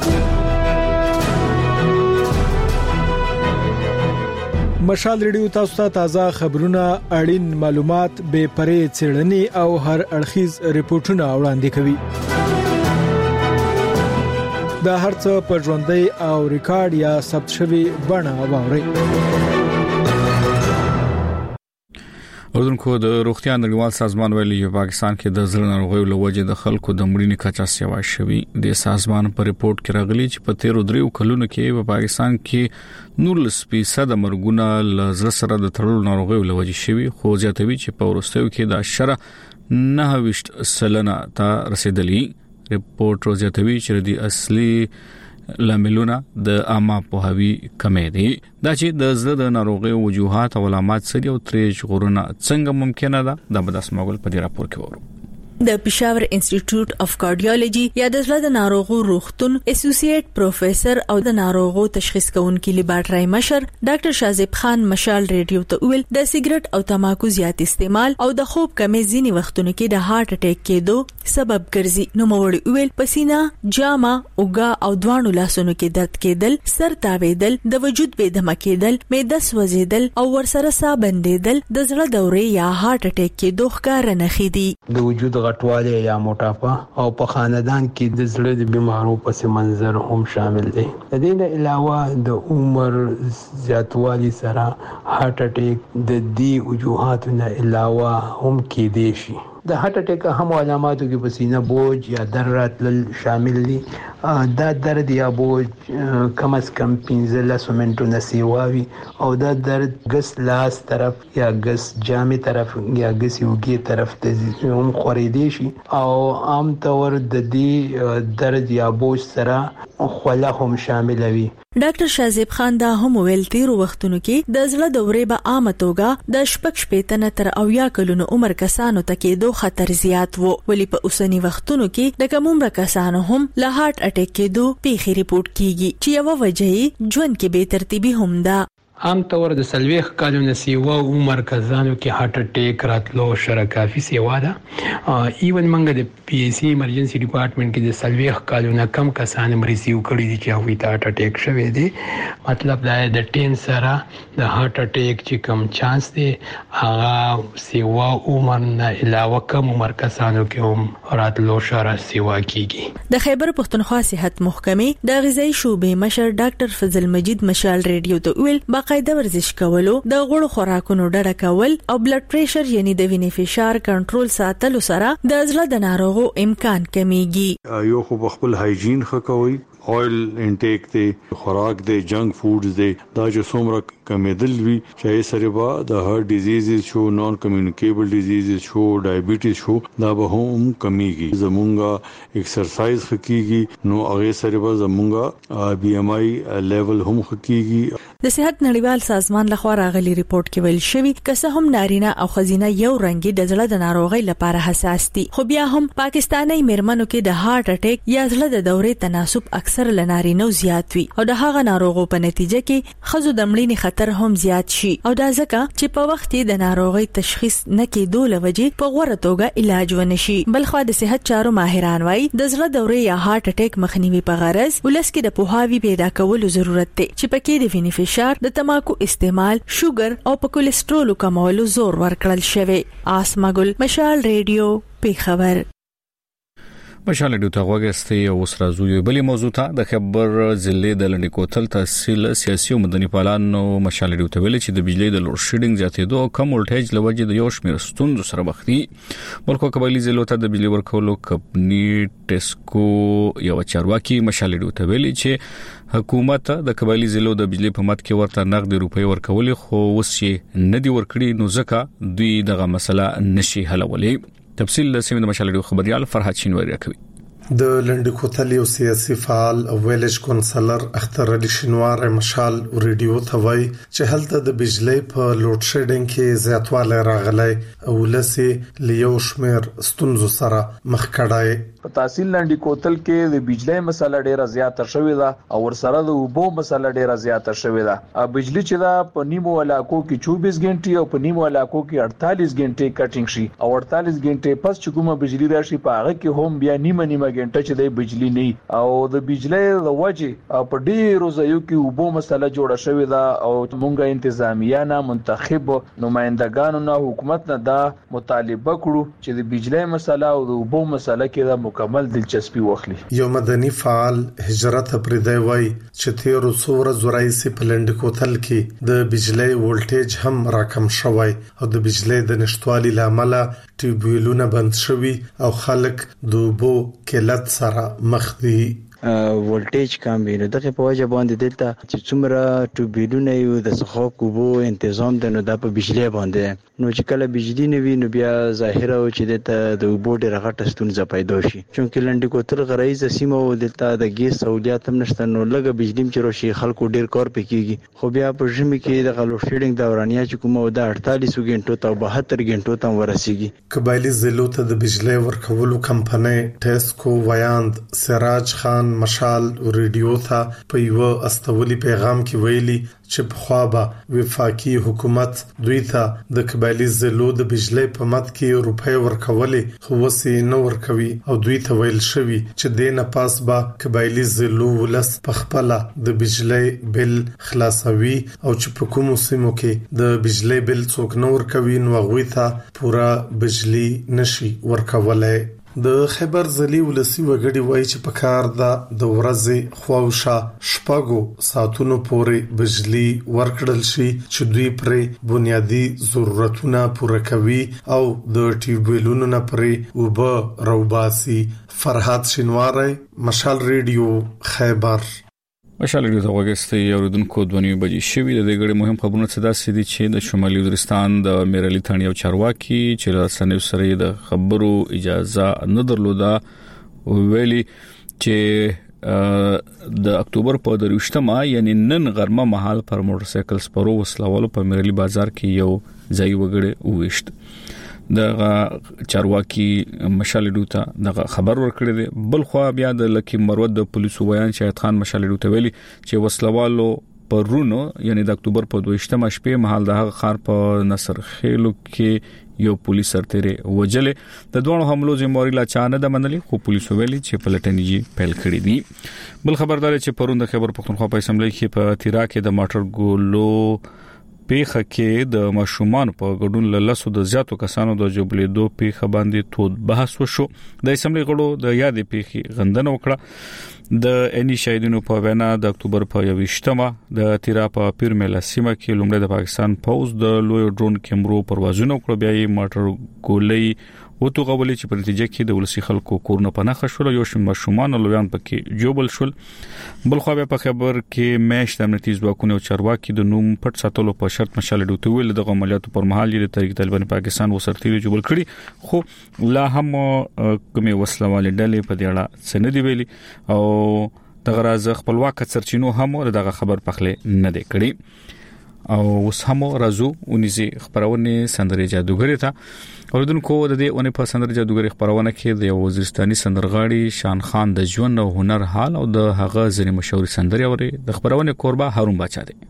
مشال ریډیو تاسو ته تازه خبرونه، اړین معلومات، بې پرې څېړنې او هر اړخیز ریپورتونه وړاندې کوي. دا هرڅه په ژوندۍ او ریکارډ یا ثبت شوی بڼه واوري. اردوونکو د روغتیا نړیوال سازمان ویلي چې پاکستان کې د زړه ناروغیو له وجې د خلکو د مړینې کچه سیوا شوی. د سازمان په ریپورت کې راغلي چې په 13 کلونو کې په پاکستان کې 19% مرګونه له زړه سره د تړلو ناروغیو له وجې شوی، خو زیاتوي چې په ورستیو کې د 9% ته رسیدلی. ریپورت زیاتوي چې د اصلي لاملونه د عامه پوهاوی کمې دي دا چې د زړه د ناروغي وجوهات او علامات سړي او تریش غورونه څنګه ممکنه ده د بداس مغول په دې راپور کې ورو د پېښور انسټیټیوټ اف کارډیولوژي یا د زړه د ناروغو روغتون اسوسییټ پروفیسور او د ناروغو تشخیص کوونکي لیبارټري مشر ډاکټر شازیب خان مشال ریډیو ته ویل د سیګریټ او تماکو زیات استعمال او د خوب کمې ځینی وختونو کې د هارت اٹیک کېدو سبب ګرځي نو موړي ویل پسینه جامه اوګه او دوانو لاسونو کې درد کېدل سر تاویدل د وجود بې دمه کېدل معده سوځیدل او ورسره ساه بندیدل د زړه دورې یا هارت اٹیک کېدو ښکار نه خېدي د وجود غټواله یا موټاپا او په خاندان کې د زړه د بیمارو پس منظر هم شامل دي. د دې نه علاوه د عمر زیاتوالی سره هارت اٹیک د دې وجوهاتو نه علاوه هم کېدی شي. د هارت اٹیک هم علاماتو کې پسینه بوج یا درد راتل شامل دي. دا درد یا بوج کم از کم 15 منټو نسیواوي او دا درد ګس لاس طرف یا ګس جامې طرف یا ګس یوګي طرف ته هم خوريدي شي او عام طور د دې درد یا بوج سره خوله هم شامل وي. ډاکټر شازیب خان دا هم ویل تیر وختونو کې د زړه دورې به عام توګه د شپږ شپېته تر 90 کلونو عمر کسانو ته کېدو خطر زیات وو ولی په اوسنی وختونو کې د کومه کسانو هم له هارت اٹیک کېدو پیښې ریپورت کیږي چې یو وجه یې ژوند کې بے ترتیبي هم ده. عام طور د سلويخ کالونو سیوا عمر کسانو کې هارت اٹیک راتلو شره کافي سیوا ده. ایون منګه د پی ایس سی ایمرجنسي ډپارټمنټ کې د سلويخ کالونو کم کسان مریضیو کړي دي چې هغه ته هارت اٹیک شوی دی. مطلب دا د 10 سره د هارت اٹیک چې کم چانس دی هغه سیوا عمر نه علاوه کم عمر کسانو کې هم راتلو شره سیوا کیږي. د خیبر پښتونخوا صحت محکمې د غذایی شوبې مشر ډاکټر فضل مجید مشال ریډیو ته ویل باقاعده ورزش کولو د غوړو خوراکونو ډډه کول او بلډ پریشر یعنی د وینې فشار کنټرول ساتلو سره د زړه د ناروغو امکان کمیږي. یو خو خپل هایجین خکوي اویل انټیک دی خوراک دی جنک فودز دی دا چې څومره کمیدل وی چې سره به د هارت ډیزیز شو نون کمیونیکیبل ډیزیز شو ډایبټیز شو دا به هم کمیږي. زمونږه ایکسرسایز خکېږي نو هغه سره به زمونږه بی ام آی لیول هم خکېږي. د صحت نړیوال سازمان لخوا راغلي ریپورت کې ویل شوی که هم نارینه او خزینه یو رنګي د زړه د ناروغي لپاره حساس دي خو بیا هم پاکستاني میرمنو کې د هارت اٹیک یا زړه د دورې تناسب اکثر لنارینو زیات وي او د هغه ناروغو په نتیجه کې خزو د مړینې خطر هم زیات شي او دا ځکه چې په وخت د ناروغي تشخیص نه کېدو لوجې په غوړه توګه علاج ونشي. بلخو د صحت چارو ماهران وایي د زړه دورې یا هارت اٹیک مخنیوي په غرض ولس کې د پوهاوی پیدا کولو ضرورت دی چې پکې د وینې فشار د تماکو استعمال شوګر او په کولیسټرول کمولو زور ورکړل شوی. آسماګل مشال ریډیو پیښور. مشال ډیو ته وګستي او سرازو یو بلی موضوع ته د خبر ضلع د لنډ کوتل تحصیل سیاسي او مدني پالانو مشال ډیو ته ویل چې د بجلی د لوډ شیډینګ زیاتېدو او کم ولټیج لوجه د یو شمېر ستونزو سره مخ دي. ملکو قبایلی ضلع ته د بجلی ورکولو کمپنی ټیسکو یو چارواکي مشال ډیو ته ویل چې حکومت د قبایلی ضلع د بجلی په مت کې ورته نقد روپۍ ورکول خو وس یې نه دی ورکړي نو ځکه دوی دغه مسله نشي حلولې. تفصیل د سیمه د مشال ډیو خبريال فرحت شینواری راکوي. د لنډ کوتل یو سیاسي فعال او ویلج کونسلر اختر علي شینوار مشال ریډیو ته وایي چې هلته د بجلی په لوډ شیډینګ کې زیاتوالی راغلی او لسی لیو شمیر ستونزو سره مخ کړای. په تحصیل لنډ کوتل کې د بجلی مسله ډیره زیاته شوې ده او ورسره د اوبو مسله ډیره زیاته شوې ده. بجلی چې دا په نیمو علاقو کې 24 غنټې او په نیمو علاقو کې 48 غنټې کټینګ شي او 48 غنټې پس چې کومه بجلی راشي په هغه کې هم بیا نیمه غنټه چې د بجلی نه او د بجلی د وجه په ډیرو ځایو کې اوبو مسله جوړه شوې ده او موږ انتظامیه نه منتخب نمائندگانو نه حکومت نه دا مطالبه کړو چې د بجلی مسله او د اوبو مسله کې د مکمل دلچسپي واخلي. یو مدني فعال هجرت پردی وای چې تیر څوره زورایسي په لنډ کوتل کې د بجلی ولټیج هم راکم شوی او د بجلی د نشټوالي لامل ټیوبویلونه بند شوی او خلک د اوبو قلت سره مخ دي. ولټیج کم وي. نو دغه په وجه باندې دلته چې څومره ټوبیلونه یو د څښاک اوبو تنظیم د نو د په بجلی باندې نو چې کله بجلی نه وي نو بیا ظاهره او چې د اوبو ډېر غټه ستونزه پیدا شي. چونکه لنډی کوتل غرایزه سیمه او دلته د ګیس سہولیات هم نشته نو لږه بجلی چې راشي خلکو ډېر کار پکېږي. خو بیا په ژمي کې د لوډ شیډینګ دورانیا چې کومه د 48 غنټو ته 72 غنټو ته ورسیږي. قبایلی ضلعو ته د بجلی ورکولو کمپنۍ ټیسکو ویاند سراج خان مشال ریډیو ته په یو استولي پیغام کې ویلي چې په خوا به وفاقي حکومت دوی ته د قبایلی ضلعو د بجلی په مد کې روپۍ ورکولې خو وسې نه ورکوي او دوی ته ویل شوی چې د نه پاس به قبایلی ضلعو ولس په خپل د بجلی بل خلاصوي او چې په کومو سیمو کې د بجلی بل څوک نه ورکوي نو هغه ته پورا بجلی نشي ورکولای. د خیبر ځلې ولسی وګړي وایي چې په کار د ورځې خواوشا شپږو ساعتونو پورې بجلی ورکړل شي چې دوی پرې بنیادی ضرورتونه پوره کوي او د ټیوبویلونو نه پرې وبه روباسي. فرحات شینواری مشال ریډیو خیبر. مشال ریډیو ته وګورئ اوریدونکو 2 بجې شوې د غړي مهم خبرونه صدا سدي چې د شمالي وزیرستان د میرالي ثاني او چارواکي چې رسنیو سره د خبرو اجازه نه درلوده ویلي چې د اکتوبر په 23مه یعنی نن غرمه مهال پر موټر سایکل سپرو وسلوالو په میرالي بازار کې یو ځای وګړي وښت. د چارواکي مشالډو ته د خبر ورکړی دی. بل خو بیا د لکی مرود د پولیسو ویان شاهد خان مشالډو ته ویلي چې وسلوالو پرونو یعنی د اکتوبر په 22مه شپې مهال د هغه خار په نصر خیلو کې یو پولیس سرتیره وجلې. د دوه حملو ذمہواری لا چانه د منلي خو پولیسو ویلي چې پلټنې پیل کړې دي. بل خبردار چې پرون د خیبر پختونخوا په اسمبلی کې په تیرا کې د ماټر ګولو پیخه کې د مشومان په ګډون لاسو د زیاتو کسانو د جوړېدو پیخه باندې تود بحث وشو. د اسمبلی غړو د یادې پیخي غندنه وکړه. د اني شهیدانو په وینا د اکتوبر په 28مه د تیرا په پیرمل سیمه کې لومړی د پاکستان پوز د لوی ډرون کیمرو پروازونه وکړ. بیا یې ماټر ګولې وته غوړي چې په نتیجه کې د ولسی خلکو کورونه پناه شول یو شمېر مشومان لویان پکې جوبل شول. بل خو په خبر کې مېش د امنیتي ځواکونو چارواکي د نوم پټ ساتلو په شرط مشالډو ته ویل د عملیاتو پر مهال یې د تحریک طالبان پاکستان وسرتیری جوړ کړي خو لا هم کومه وسلواله ډلې په دې اړه سند ویلي او دغه راز خپلواک سرچینو هم دغه خبر پخله نه دی کړی. او اوس هم راځو اونیزي خبرونه سندري جادوګری ته اوردونکو د دې اونې په سندري جادوګری خبرونه کې د وزیرستاني سندرغاړي شان خان د ژوند او هنر حال او د هغه ځنې مشهور سندري اوري د خبرونه قربا هارون بچا دی.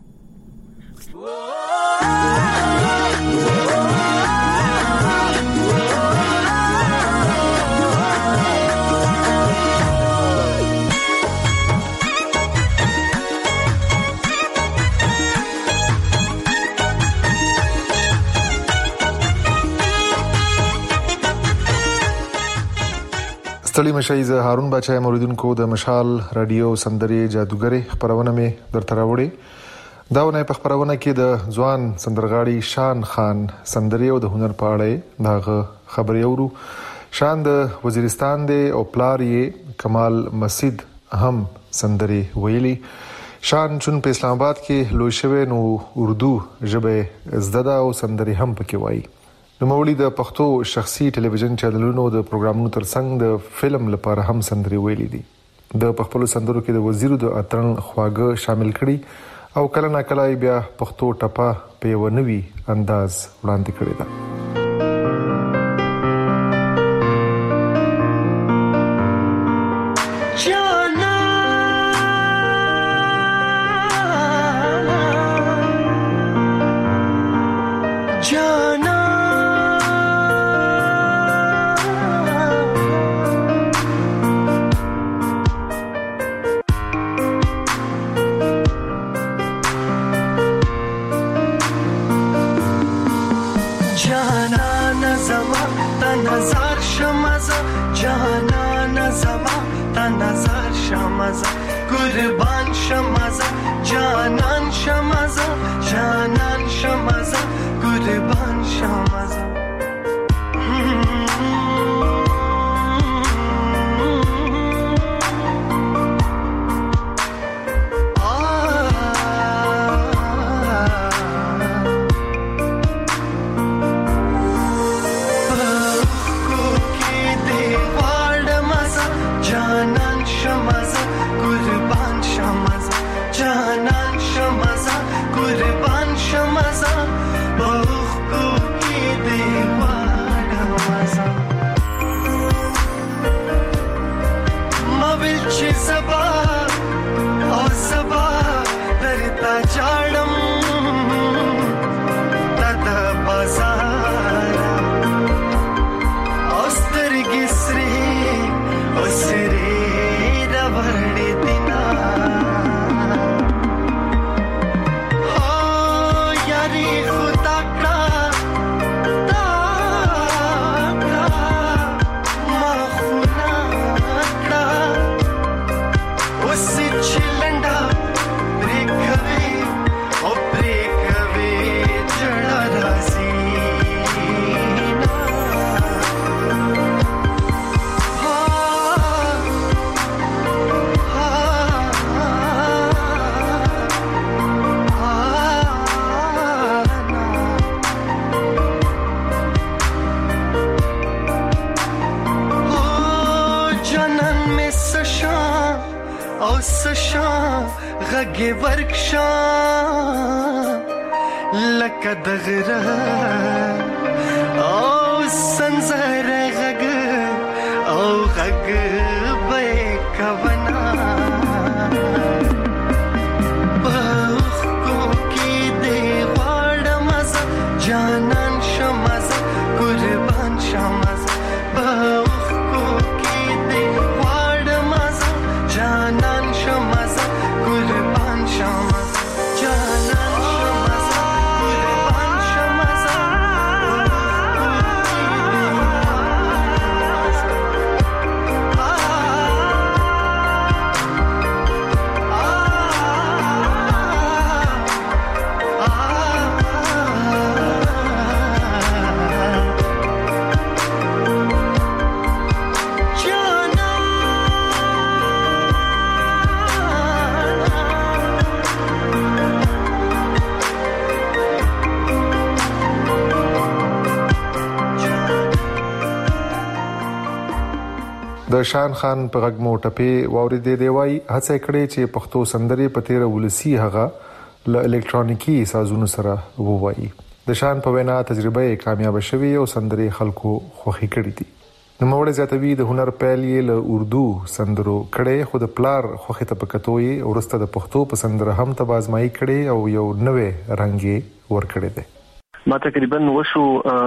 ستړي مشایز هارون بچای موریدونکو د مشال رادیو سندري جادوګری خبرونه می درته راوړي. داونه په خبرونه کې د ځوان سندرغاړي شان خان سندري او د هنر په اړه دغه خبري اورو. شان د وزیرستان دی او پلاری کمال مسجد هم سندري ویلي. شان چون په اسلام آباد کې لوی شوی نو اردو ژبه زده او سندري هم پکې وایي. نو مولوی د پښتو شخصي ټلویزیون چینلونو د پروګرامونو ترڅنګ د فلم لپاره هم سندري ویلي دي. د خپل سندرو کې د وزیرو د اترن خواږه شامل کړي او کله نا کله بیا پښتو ټپه په یو نوي انداز وړاندې کړی دی. غږ ورکشان لکه دغره او سنزر غږ او غږ به کونا بخو کې دی غواړم جانان شمز قربان شمز بخو کې دی غواړم جانان شمز قربان شمز جانان شمز قربان شمز د شان خان په غږ مو ټپي واوریدې دی وای هڅه کړې چې پښتو سندرې په تیر ولسی هغه ل الکترونیکی سازونو سره ووایي د شان په وینا تجربه کامیاب شوه او سندرې خلکو خوخي کړې دي نو موږ زیاتوي د هنر پیل یې له اردو سندرو کړې خو د پلار خوخي ته پکتوي او ورسته د پښتو په سندره هم تبازمایي کړې او یو نوې رنگي ور کړې ده ما تقریبا وشو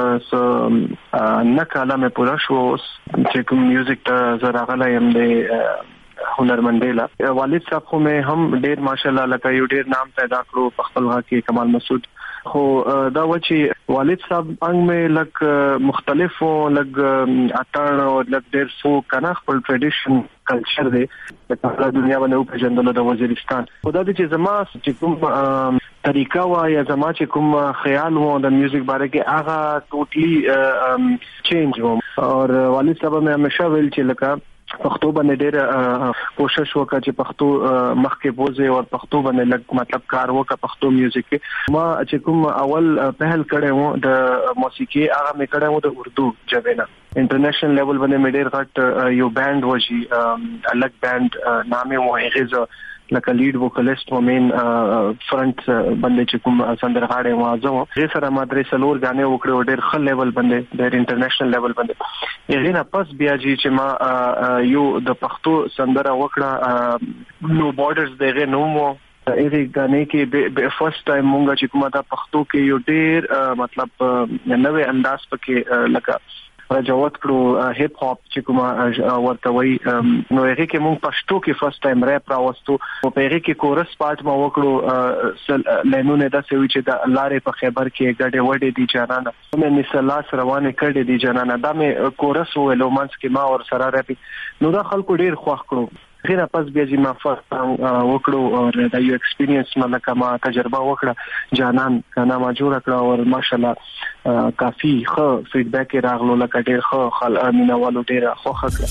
نه کاله مې پورا شو چې کوم میوزیک ته زراغله يم د هنرمندیلا والد صاحب خو مې هم ډېر ماشاءالله لکه یو ډېر نام پیدا کړو په خپل غا کې کمال مسعود خو دا و چې والد صاحب انګ مې لک مختلف او لک اتاړ او لک ډېر سو کنه خپل ټریډیشن کلچر دی په ټوله دنیا باندې په جندلو د وزیرستان خدا دې چې زما چې کوم طریقہ وا یا زما چې کوم خیال وو د میوزیک باره کې هغه ټوټلی چینج وو او والد صاحب مې همیشه ویل چې لکه پښتو باندې ډېر کوشش وکړ چې پښتو مخکې بوزي او پښتو باندې لږ مطلب کار وکړ پښتو میوزیک ما چې کوم اول پہل کړه وو د موسیقي هغه مې کړه وو د اردو ژبه انټرنیشنل لیول باندې مې ډېر غټ یو بند وږي الګ بند نامه وو هغه لکه لیډ وکالیست و مین فرنٹ باندې چې کوم سندرغاړي وازو یې سره مادري سلور غانې وکړو ډېر خل لیول باندې ډېر انټرنیشنل لیول باندې یې نه پس بیا چې ما یو د پښتو سندره وکړه نو بارډرز دغه نو مو ایری غانې کې به فرست ټایم مونږ چې کومه د پښتو کې یو ډېر مطلب نوې انداز پکې لکه راجوت کړو هپ هاپ چې کومه ورته وای نو هغه کې مونږ پښتو کې فرست ټایم ریپ راوستو او په هغه کې کورس پارت ما وکړو لینونه د سوي چې د لارې په خبر کې ګډه وډې دي جانانه مې مثلاث روانه کړې دي جانانه دا مې کورس ویلو مانس کې ما اور سره ریپ نو دا خلکو ډیر خوښ کړو غیر پس بیا چې ما فرست وکړو او دا یو ایکسپیرینس مله ما تجربه وکړه جانان کنا ما جوړ کړ او ماشاءالله کافي ښه فیډبیک راغلو لکه ډیر ښه خلک مینوالو ډیر خوښ کړ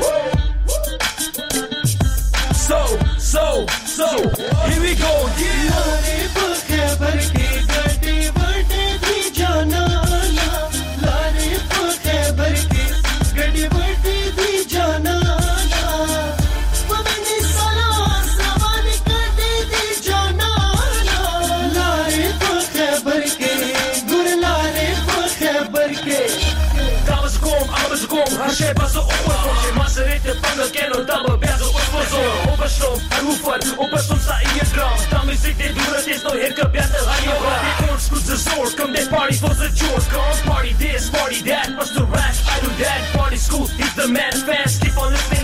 so here we go لارې په خبر کې ګټې وټې دي جانانا لارې په خبر کې ګټې وټې دي جانانا Hashe bazo opo che maserete panga che non dava bezo oso obaso arufat obaso sa iedram tami zite dura des no heka beata hayo the course was the source come that party for the chore come party this party that what's the rash I do that party school is the man fast keep on listening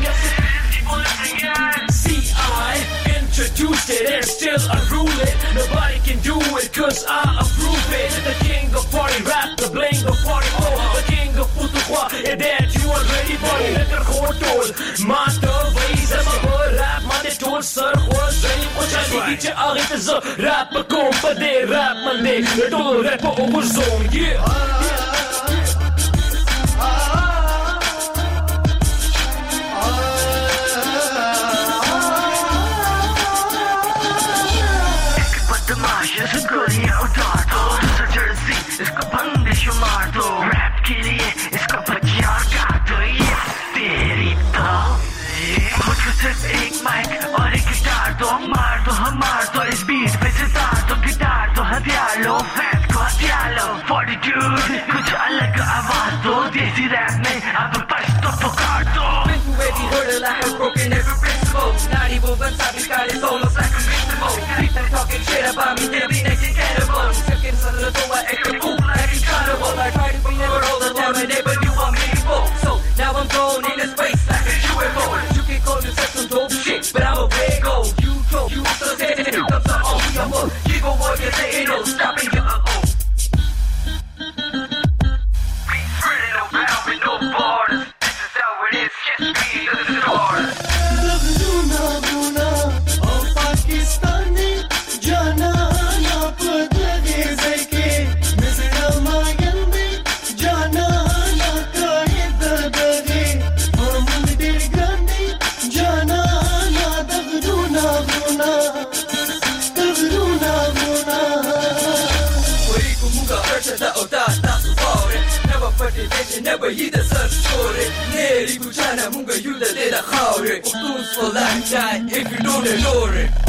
see I introduced it and still I rule it nobody can do it cause I approve it the king of party rap the bling of party the king of putukwa and that you already party lekker gehoord master wees as a rap man dit toon sir hoor zijn wat jij niet je arit is rap kom pa de rap man de door rap over zone yeah इसको बंद शुमार दो रैप के लिए इसको बचियार काट दो ये तेरी तो मुझको सिर्फ एक माइक और एक गिटार दो मार तो हमार तो इस बीट पे सितार तो गिटार तो हथियार लो फैट को हथियार लो फॉर्टिट्यूड कुछ अलग आवाज दो देसी रैप में अब बस तो पुकार दो been through every hurdle I have broken every principle not even when I got it almost like invincible people talking shit about me they'll be next incredible second son of the I act a fool like incredible I try to be never all the time I never knew I'm meaningful so now I'm thrown in a space like a UFO you can call yourself some dope shit but I'm a big old you throw you so dead and it comes to all we are more keep on what you're saying no stopping you we spreading no bound with no borders this is how it is just be the stars Laguna Guna oh Pakistani jana na padge zake misra mayande jana na kaida dage hum de grande jana na Laguna Guna Oi kumunga archada ota tasu fore never put it never hit the sun story neri kuchana munga yuda de la khawre tools for life die if you don't know it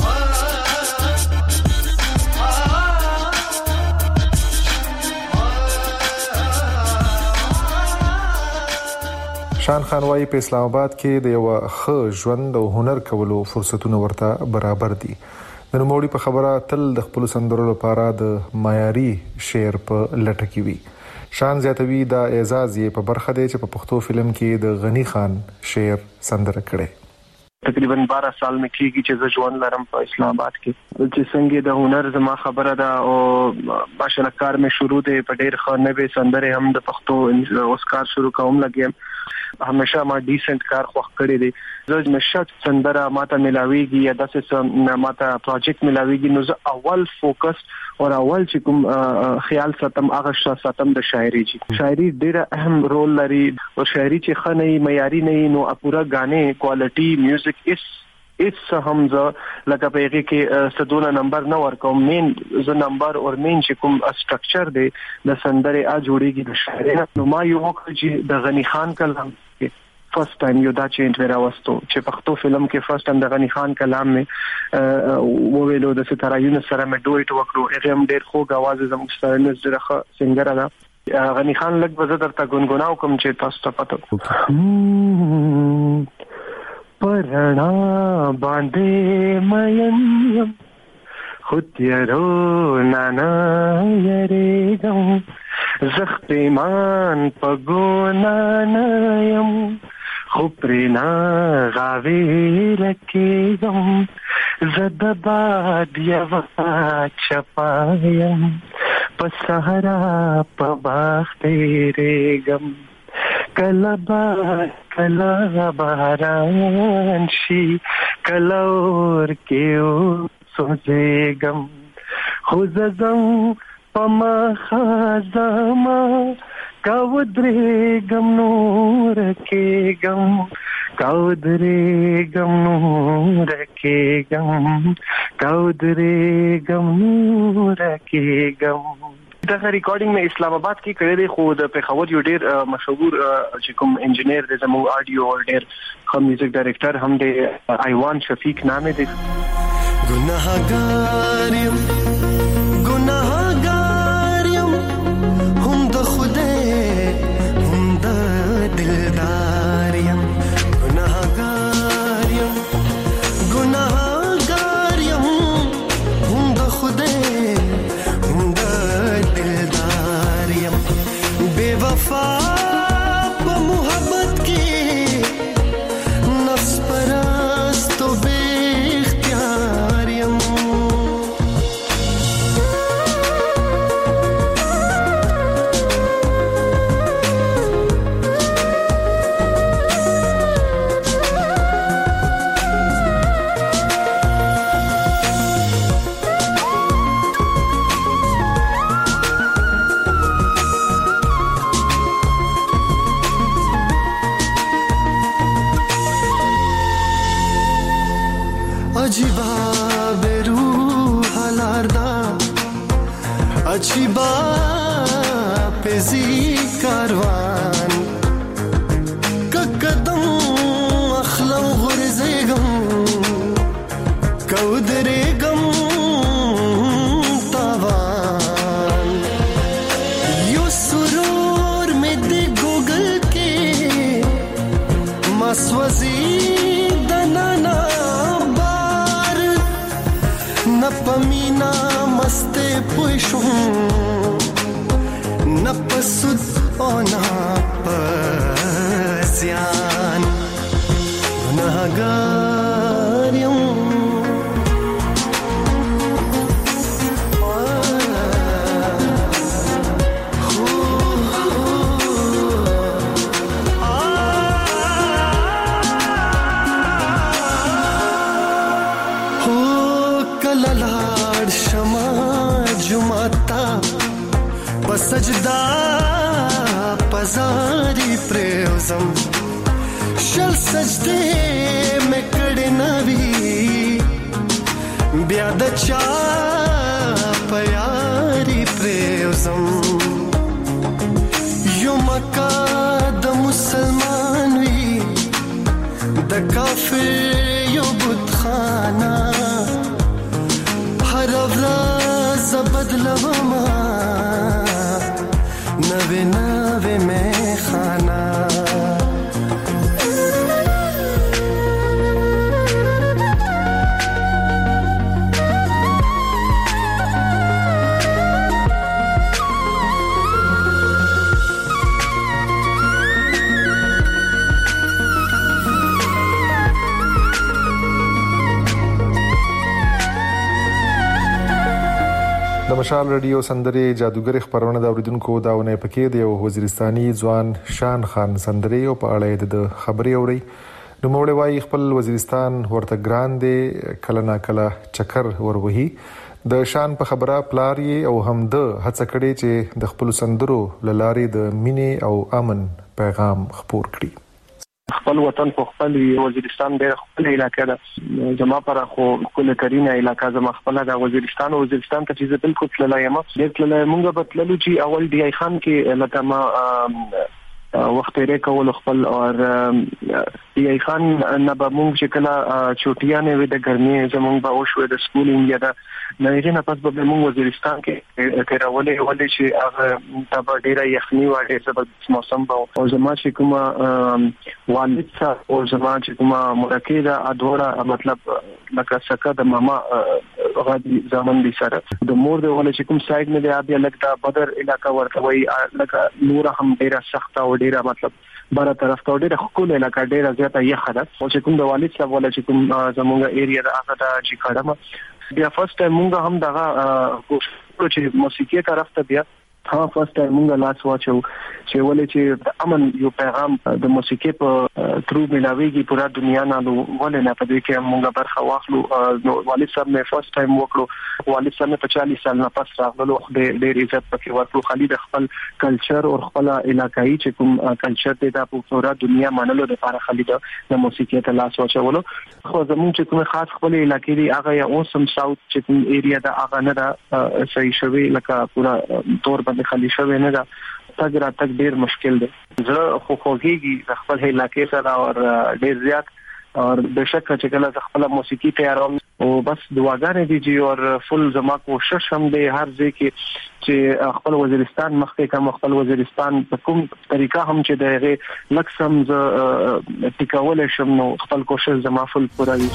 شان خان وايي په اسلام آباد کې د یو ښه ژوند او هنر کولو فرصتونه ورته برابر دي. د نوموړي په خبره تل د خپل سندرو لپاره د معیاري شعر په لټه کې وي. شان زیاتوي دا اعزاز یې په برخه دی چې په پښتو فلم کې د غنی خان شعر سندره کړي. تقریبا 12 سال مې کېږي چې زه ژوند لرم په اسلام آباد کې چې څنګه د هنر زما خبره ده او ماشاءالله کار مې شروع دی په ډېر ښه نوې سندره هم د پښتو اوس کار شروع کوم لګیم همیشه ما ډیسنت کار خوښ کړی دی زه همیشه سندره ماته ملاويږي یا داسې ماته پروجیکټ ملاويږي نو زه اول فوکس او اول چې کوم خیال ساتم هغه ساتم د شاعري چې شاعري ډېر اهم رول لري او شاعري چې خنۍ معیاري نه نو پورا غانې کوالټي میوزیک اس همزه لکه په هغه کې سدونه نمبر نه ورکوم مین ز نمبر او مین چې کوم سټرکچر دی د سندره ا جوړیږي د شاعر نو ما یو وخت چې د غنی خان کلام فرست ټایم یو دا چینج وراوستو چې پښتو فلم کې فرست ټایم د غنی خان کلام مې وویلو د ستاره یونس سره مې ډویټ وکړو هغه هم ډېر خوږ आवाज زموږ ستاره یونس زرخه سنگر ده غنی خان لږ وزه درته ګونګوناو کوم چې تاسو ته پته پرانا باندې مېم خودیرو نانا یریګم زخت ایمان پګونا نیم خپرینا غاوی لکېګم زدباد یوا چپایم په صحرا په باغ تیریګم کلا باران شي کلا اور کې سوځېګم خو زم پما خزما کاودرېګم نور کېګم کاودرېګم نور کېګم کاودرېګم نور کېګم دا ریکارډینګ مې اسلام آباد کې کړی دی خو د پیښور یو ډېر مشهور چې کوم انجینیر دی زموږ آډیو او ډېر ښه میوزیک ډایرکټر هم دی ایوان شفیق نام دی ګناهګار یم هم د خدای هم د دلدار یم ګناهګار یم ګناهګار یم هم د خدای هم د دلدار یم بے وفا په محبت کې نفس پرست و بے اختیار یم عجیبا بیروح الاردا عجیبا پزی کاروان کقدم اخلو غرزگم کودرے نپمینا مست پوشم نپسود او نپسیان گناهگاریم سجدا پزاری پریوزم شل سجدے میں کڑی نوی بیا د چا پیاری پریوزم یو مکا د مسلمان وی د کافر یو بت خانه هر ورځ بدلوما نوے نوے میں خانہ د مشال رادیو سندري جادوګر خبرونه د اوریدونکو داونه پکې د وزیرستاني ځوان شان خان سندري او په اړه د خبري اوري نو موړ وايي خپل وزیرستان ورته ګران دي کله نا کله چکر وروهي د شان په خبره پلاری او هم د هڅه کړي چې د خپل سندرو لاري د مینې او امن پیغام خپور کړي خپل وطن په خپل وزیرستان ډېر خپل علاقې ده زما پر خو کله ترينه علاقې زما خپل د وزیرستان ته چې بالکل تللایم ډېر تللایم موږ په تللو چې اول دی خان کې لکه ما وخت یې کول خپل او دی خان نه به موږ چې کله چوټیا نه وي د ګرمي زموږ به او شو د سکولینګ یا د نه نه پس به موږ وزیرستان کې تیرولې ولې چې هغه تبا ډیره یخني و ډېر زبردست موسم به او زما چې کوم والد صاحب او زما چې کوم مرکه دا اډوړه مطلب لکه سکه د ماما غادي ځامن دي سره د مور د ولې چې کوم سایډ نه دی بیا لکه بدر علاقہ ورته وای لکه نور هم ډیره سخت او ډیره مطلب بره طرف ته ډیره خپل علاقہ ډیره زیاته یخه ده او چې کوم د والد صاحب ولې چې کوم زموږ ایریا د هغه د چې کډم بیا فرست ټایم موږ هم دغه کوشش چې موسیقي طرف ته بیا فرست ټایم موږ لاس واچو چې ولې چې د امن یو پیغام د موسیقي په ترو ملاويږي پورا دنیا نه ولې نه پدې کې موږ برخه واخلو والد صاحب نه فرست ټایم وکړو والد صاحب په 40 سال نه پس راغلو ډېر عزت پکې ورکړو خالي د خپل کلچر او خپل علاقايي چې کوم کلچر دی د پورا دنیا منلو لپاره خالي د موسیقي ته لاس واچولو خو زموږ چې کوم خاص خپل علاقې دی هغه یا اوسم ساوث چې کوم ایریا د هغه نه دا صحیح شوی لکه پورا تور باندې خالي شوی نه دا تک ډیر مشکل دی زه خو خوږیږي خپل علاقې سره او ډیر زیات او بشک چې کله خپل موسیقي تیاروم او بس دعاګانې دي او فل زما کوشش هم دی هر ځای کې چې خپل وزیرستان مخکې کوم خپل وزیرستان په کوم طریقه هم چې دغه لکسم ز ټیکاول شم نو خپل کوشش زما فل پورا وي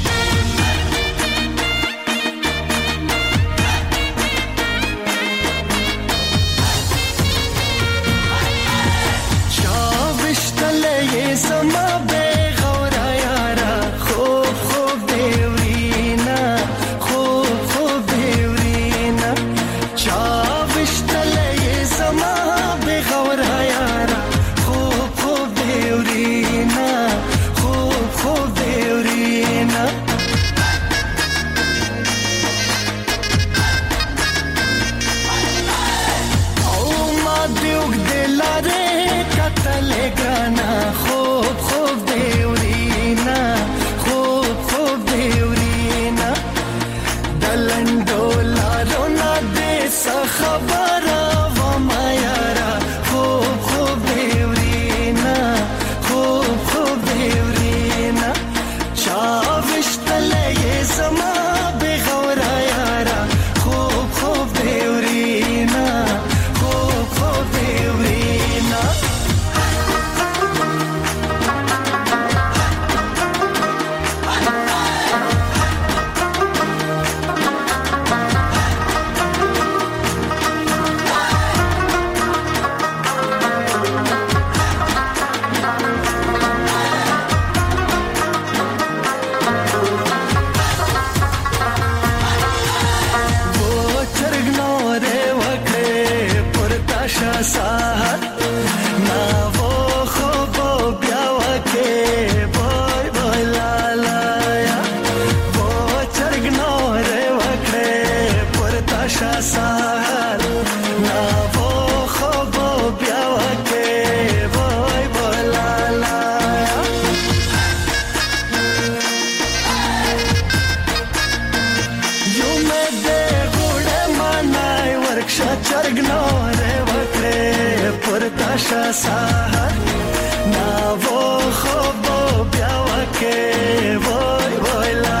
سما بے غورا یارا خوب خوب دیورینا خوب خوب دیورینا چاوشتلے سما بے غورا یارا خوب خوب دیورینا خوب خوب دیورینا تاشا سهر نا वो خوب بیا وکه وای بولا لا یو مې دې ګوډه مانای ورکشا چرګنور وکړه پر تاشا سهر نا वो خوب بیا وکه وای بولا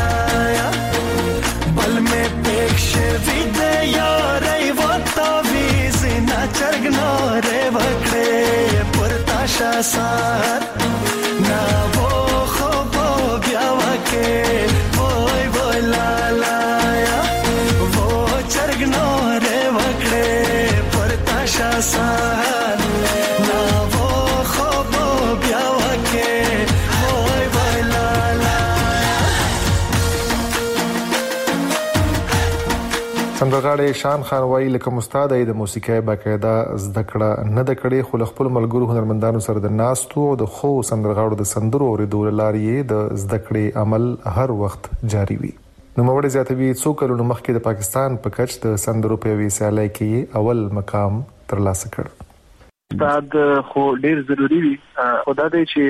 چرګنورې وکړې پر تاشا سات نا वो خوب بیا وکړې وای وای لا لا वो چرګنورې وکړې پر تاشا سات نا वो خوب بیا وکړې وای وای لا لا سندرغاړي شان خان وایي لکه استاد د موسیقۍ باقاعده زده کړه نه د کړې خو خپل ملګرو هنرمندانو سره د ناستو او د خو سندرغاړو د سندرو اوریدو لارې د زده کړې عمل هر وخت جاری وي. نو موږ زیاتوي څو کلونو مخکې د پاکستان په کچ د سندرو په وسیله کې اول مقام ترلاسه کړ. استاد خو ډیر ضروری وي خدا دې چې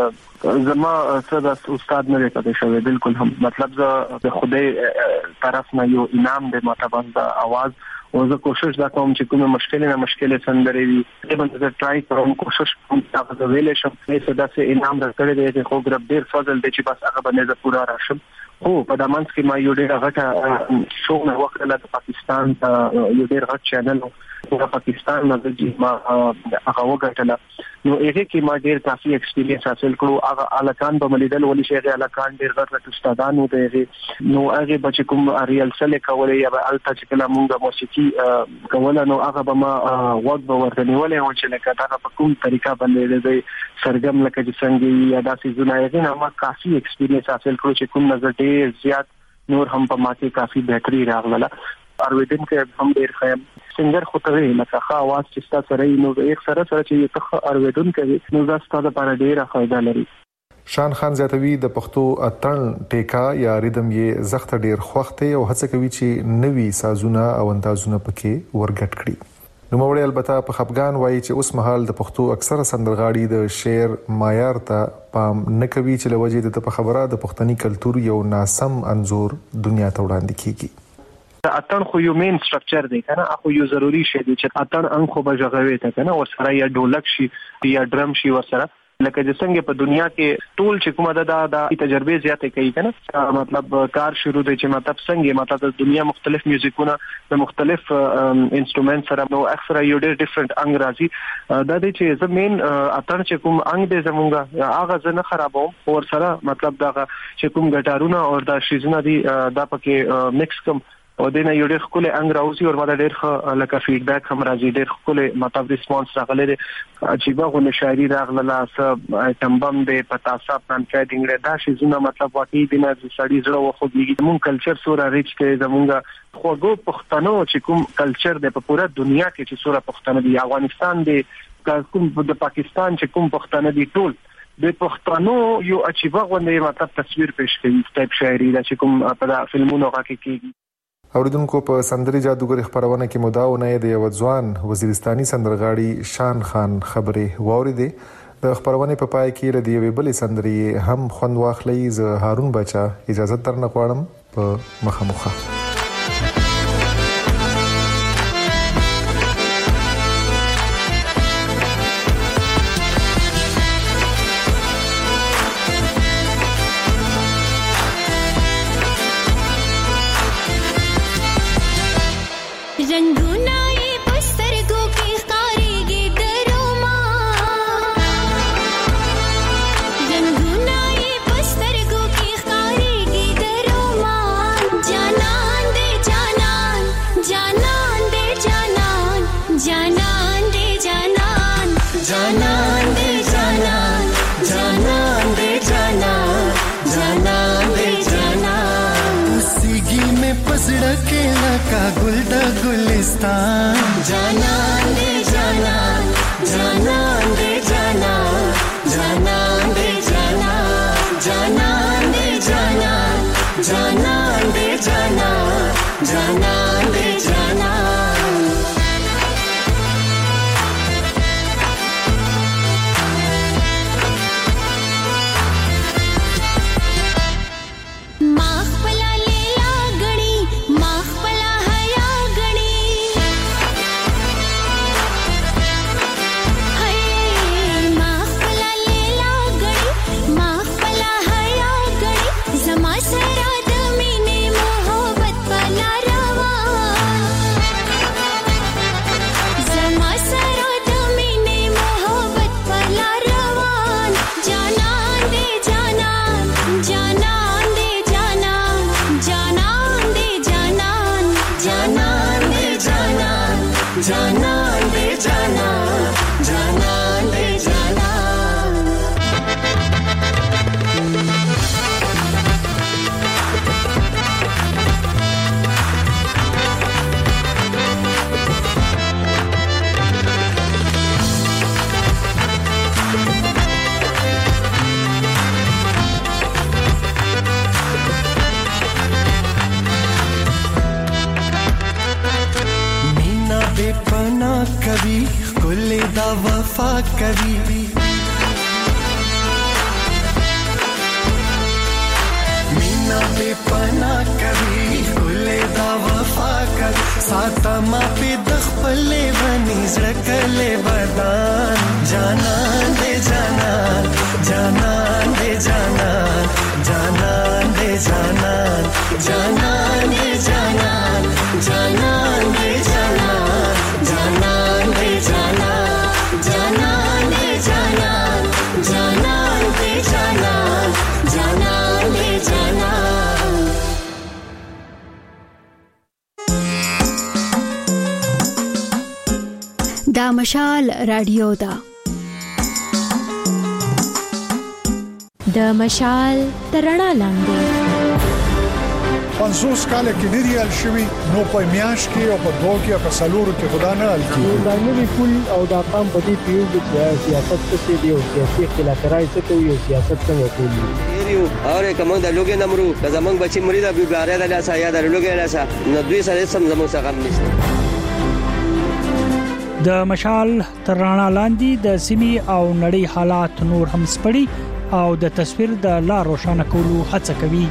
زما صدا استاد نه پاتې شوی بالکل هم مطلب زه د خدای طرف نه یو انعام دې متبان د आवाज او زه کوشش دا کوم چې کومه مشکله سندري وي زه ټرای کوم کوشش کوم چې ویلې شم چې صدا سه انعام درکړې دې خو ګرب ډیر فضل دې چې بس هغه باندې زه پورا راشم او په دمنځ کې ما یو ډیر غټه شو نه وخت له پاکستان یو ډیر غټ چینل په پاکستان باندې ما هغه وګټله نو هغه کې ما ډیر کافي ایکسپیرینس حاصل کړو هغه الکان په ملیدل ولې شیخ الکان ډیر غټ استادانو دی نو هغه بچ کوم ریل سره کولې یا الته چې کله مونږ موسیقي کوله نو هغه به ما وخت به ورته نیولې و چې لکه دا په کوم طریقه باندې دی سرګم لکه چې څنګه یا داسې زونه یې نه ما کافي ایکسپیرینس حاصل کړو چې کوم نظر ډیر زیات نور هم په ماته کافي بهتري راغله ارویدن کې هم ډیر خیم سنگر خو ته لکه ښه आवाज چې تاسو سره نو یک سره چې ته ارویدن کوي نو دا ستاسو لپاره ډیره فائدہ لري. شان خان زیاتوي د پښتو اتن ټیکا یا ریدم یې زخت ډیر خوخته او هڅه کوي چې نوي سازونه او اندازونه پکې ورګټ کړي. نو موږ البته په خپګان وایي چې اوس مهال د پښتو اکثره سندرغاړي د شعر معیار ته پام نه کوي چې لوجې د په خبره د پښتني کلچر یو ناسم انزور دنیا ته وړاندې کیږي. اتن خو یو مین سټرکچر دی کنه اخو یو ضروری شی دی چې اتن ان خو بجغوي ته کنه او سره یا ډولک شي یا ډرم شي ورسره لکه چې څنګه په دنیا کې ټول چې کومه د تجربه زیاته کوي کنه مطلب کار شروع دی چې مطلب څنګه د دنیا مختلف میوزیکونه د مختلف انسټرومنټ سره نو اکثر یو ډېر ډیفرنٹ انګرازي دا دی چې زمين اتن چې کوم انګ دې زمونږه هغه زنه خرابوم او سره مطلب دا چې کوم ګټارونه او دا شیزونه دي دا پکې مکس کوم او دنه یو ډېر خپل انګ راوځي او ماده ډېر لکه فیډبیک هم راځي ډېر خپل مطلب ریسپانس راغلی دی چې باغ له شاعري راغله سب تمبم دې پتا صاحب نن کې دنګره دا شي زونه مطلب واقعي دنه سړي زړه وخوږي مون کلچر سورا ریچ کې زمونږه خوګو پښتنو چې کوم کلچر د په پوره دنیا کې چې سورا پښتنو دی افغانستان دی کوم د پاکستان چې کوم پښتنو دی ټول د پښتنو یو اچیبه غونډه مطلب تصویر پېښ کوي ټایپ شاعري دا چې کوم په فلمونو کې کېږي. اوریدونکو په سندري جادوګر خبرونه کې مداونه د یو ځوان وزیرستاني سندرغاړي شان خان خبره واوریده د خبرونه په پای کې ردی وی بلې سندري هم خوند واخلې ز هارون بچا اجازه درنه غواړم په مخامخه गुलिस्तान जानान दे जानान जानान दे जानान जानान दे जानान जानान दे जानान जानान दे जानान जानान दे जानान माखपला लीला गणी माखपला हया गणी हाय माखपला लीला गणी माखपला हया गणी जमा सरा दमीने मोहब्बत पला रवा जमा सरा दमीने मोहब्बत पला रवान जानान दे जानान जानान दे जानान जानान दे जानान जानान दे जानान जानान दे जानान जानान दे जानान मीना बेपना कभी कुल दा वफा कभी मीना बेपना कभी कुल दा वफा कभी साता मा पे दखपले बनी जकले बदान जानान दे जानान जानान दे जानान जानान दे जानान जानान दे जानान जानान दे जानान जानान दे जानान जानान दे जानान जानान दे जानान जानान दे जानान دا مشال رادیو دا د مشال ترڼا لاندې 50 کال کې ډیریال شوی نو په میاش کې او په دوه کې په سلورو کې خدا نه حل کیږي دا نوی پول او دا قام په دې پیو کې سیاست څه دی او سیاسي اختلافات څه کوي او سیاست څنګه کوي یو اور کوم د لوګي نمرو د زمنګ بچی مریدا بیګاره د لاسه یا د لوګي لاسه نو دوی سره سم زمو څخه نشته د مشال ترڼا لاندې د سیمې او نړۍ حالات نور هم سپړي او د تصویر د لا روښانه کولو هڅه کوي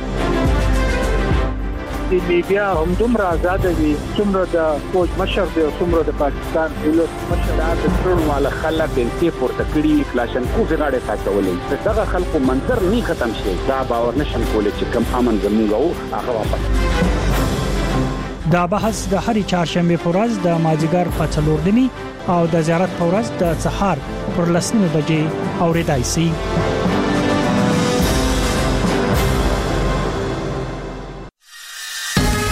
د میډیا هم دومره آزاد دي څومره د فوج مشر دی څومره د پاکستان دولت مشر د ټول مال خلک بنتي پورته کړي کلاشن کو غاړه تاچولې دغه خلکو منظر نه ختم شي دا باور نشم کولای چې کم امن زموږ او هغه واپس دا بحث د هرې چهارشنبه په ورځ د مازیګر په 4 نیمه او د زیارت په ورځ د سحر پر 10 بجې اوریدای شي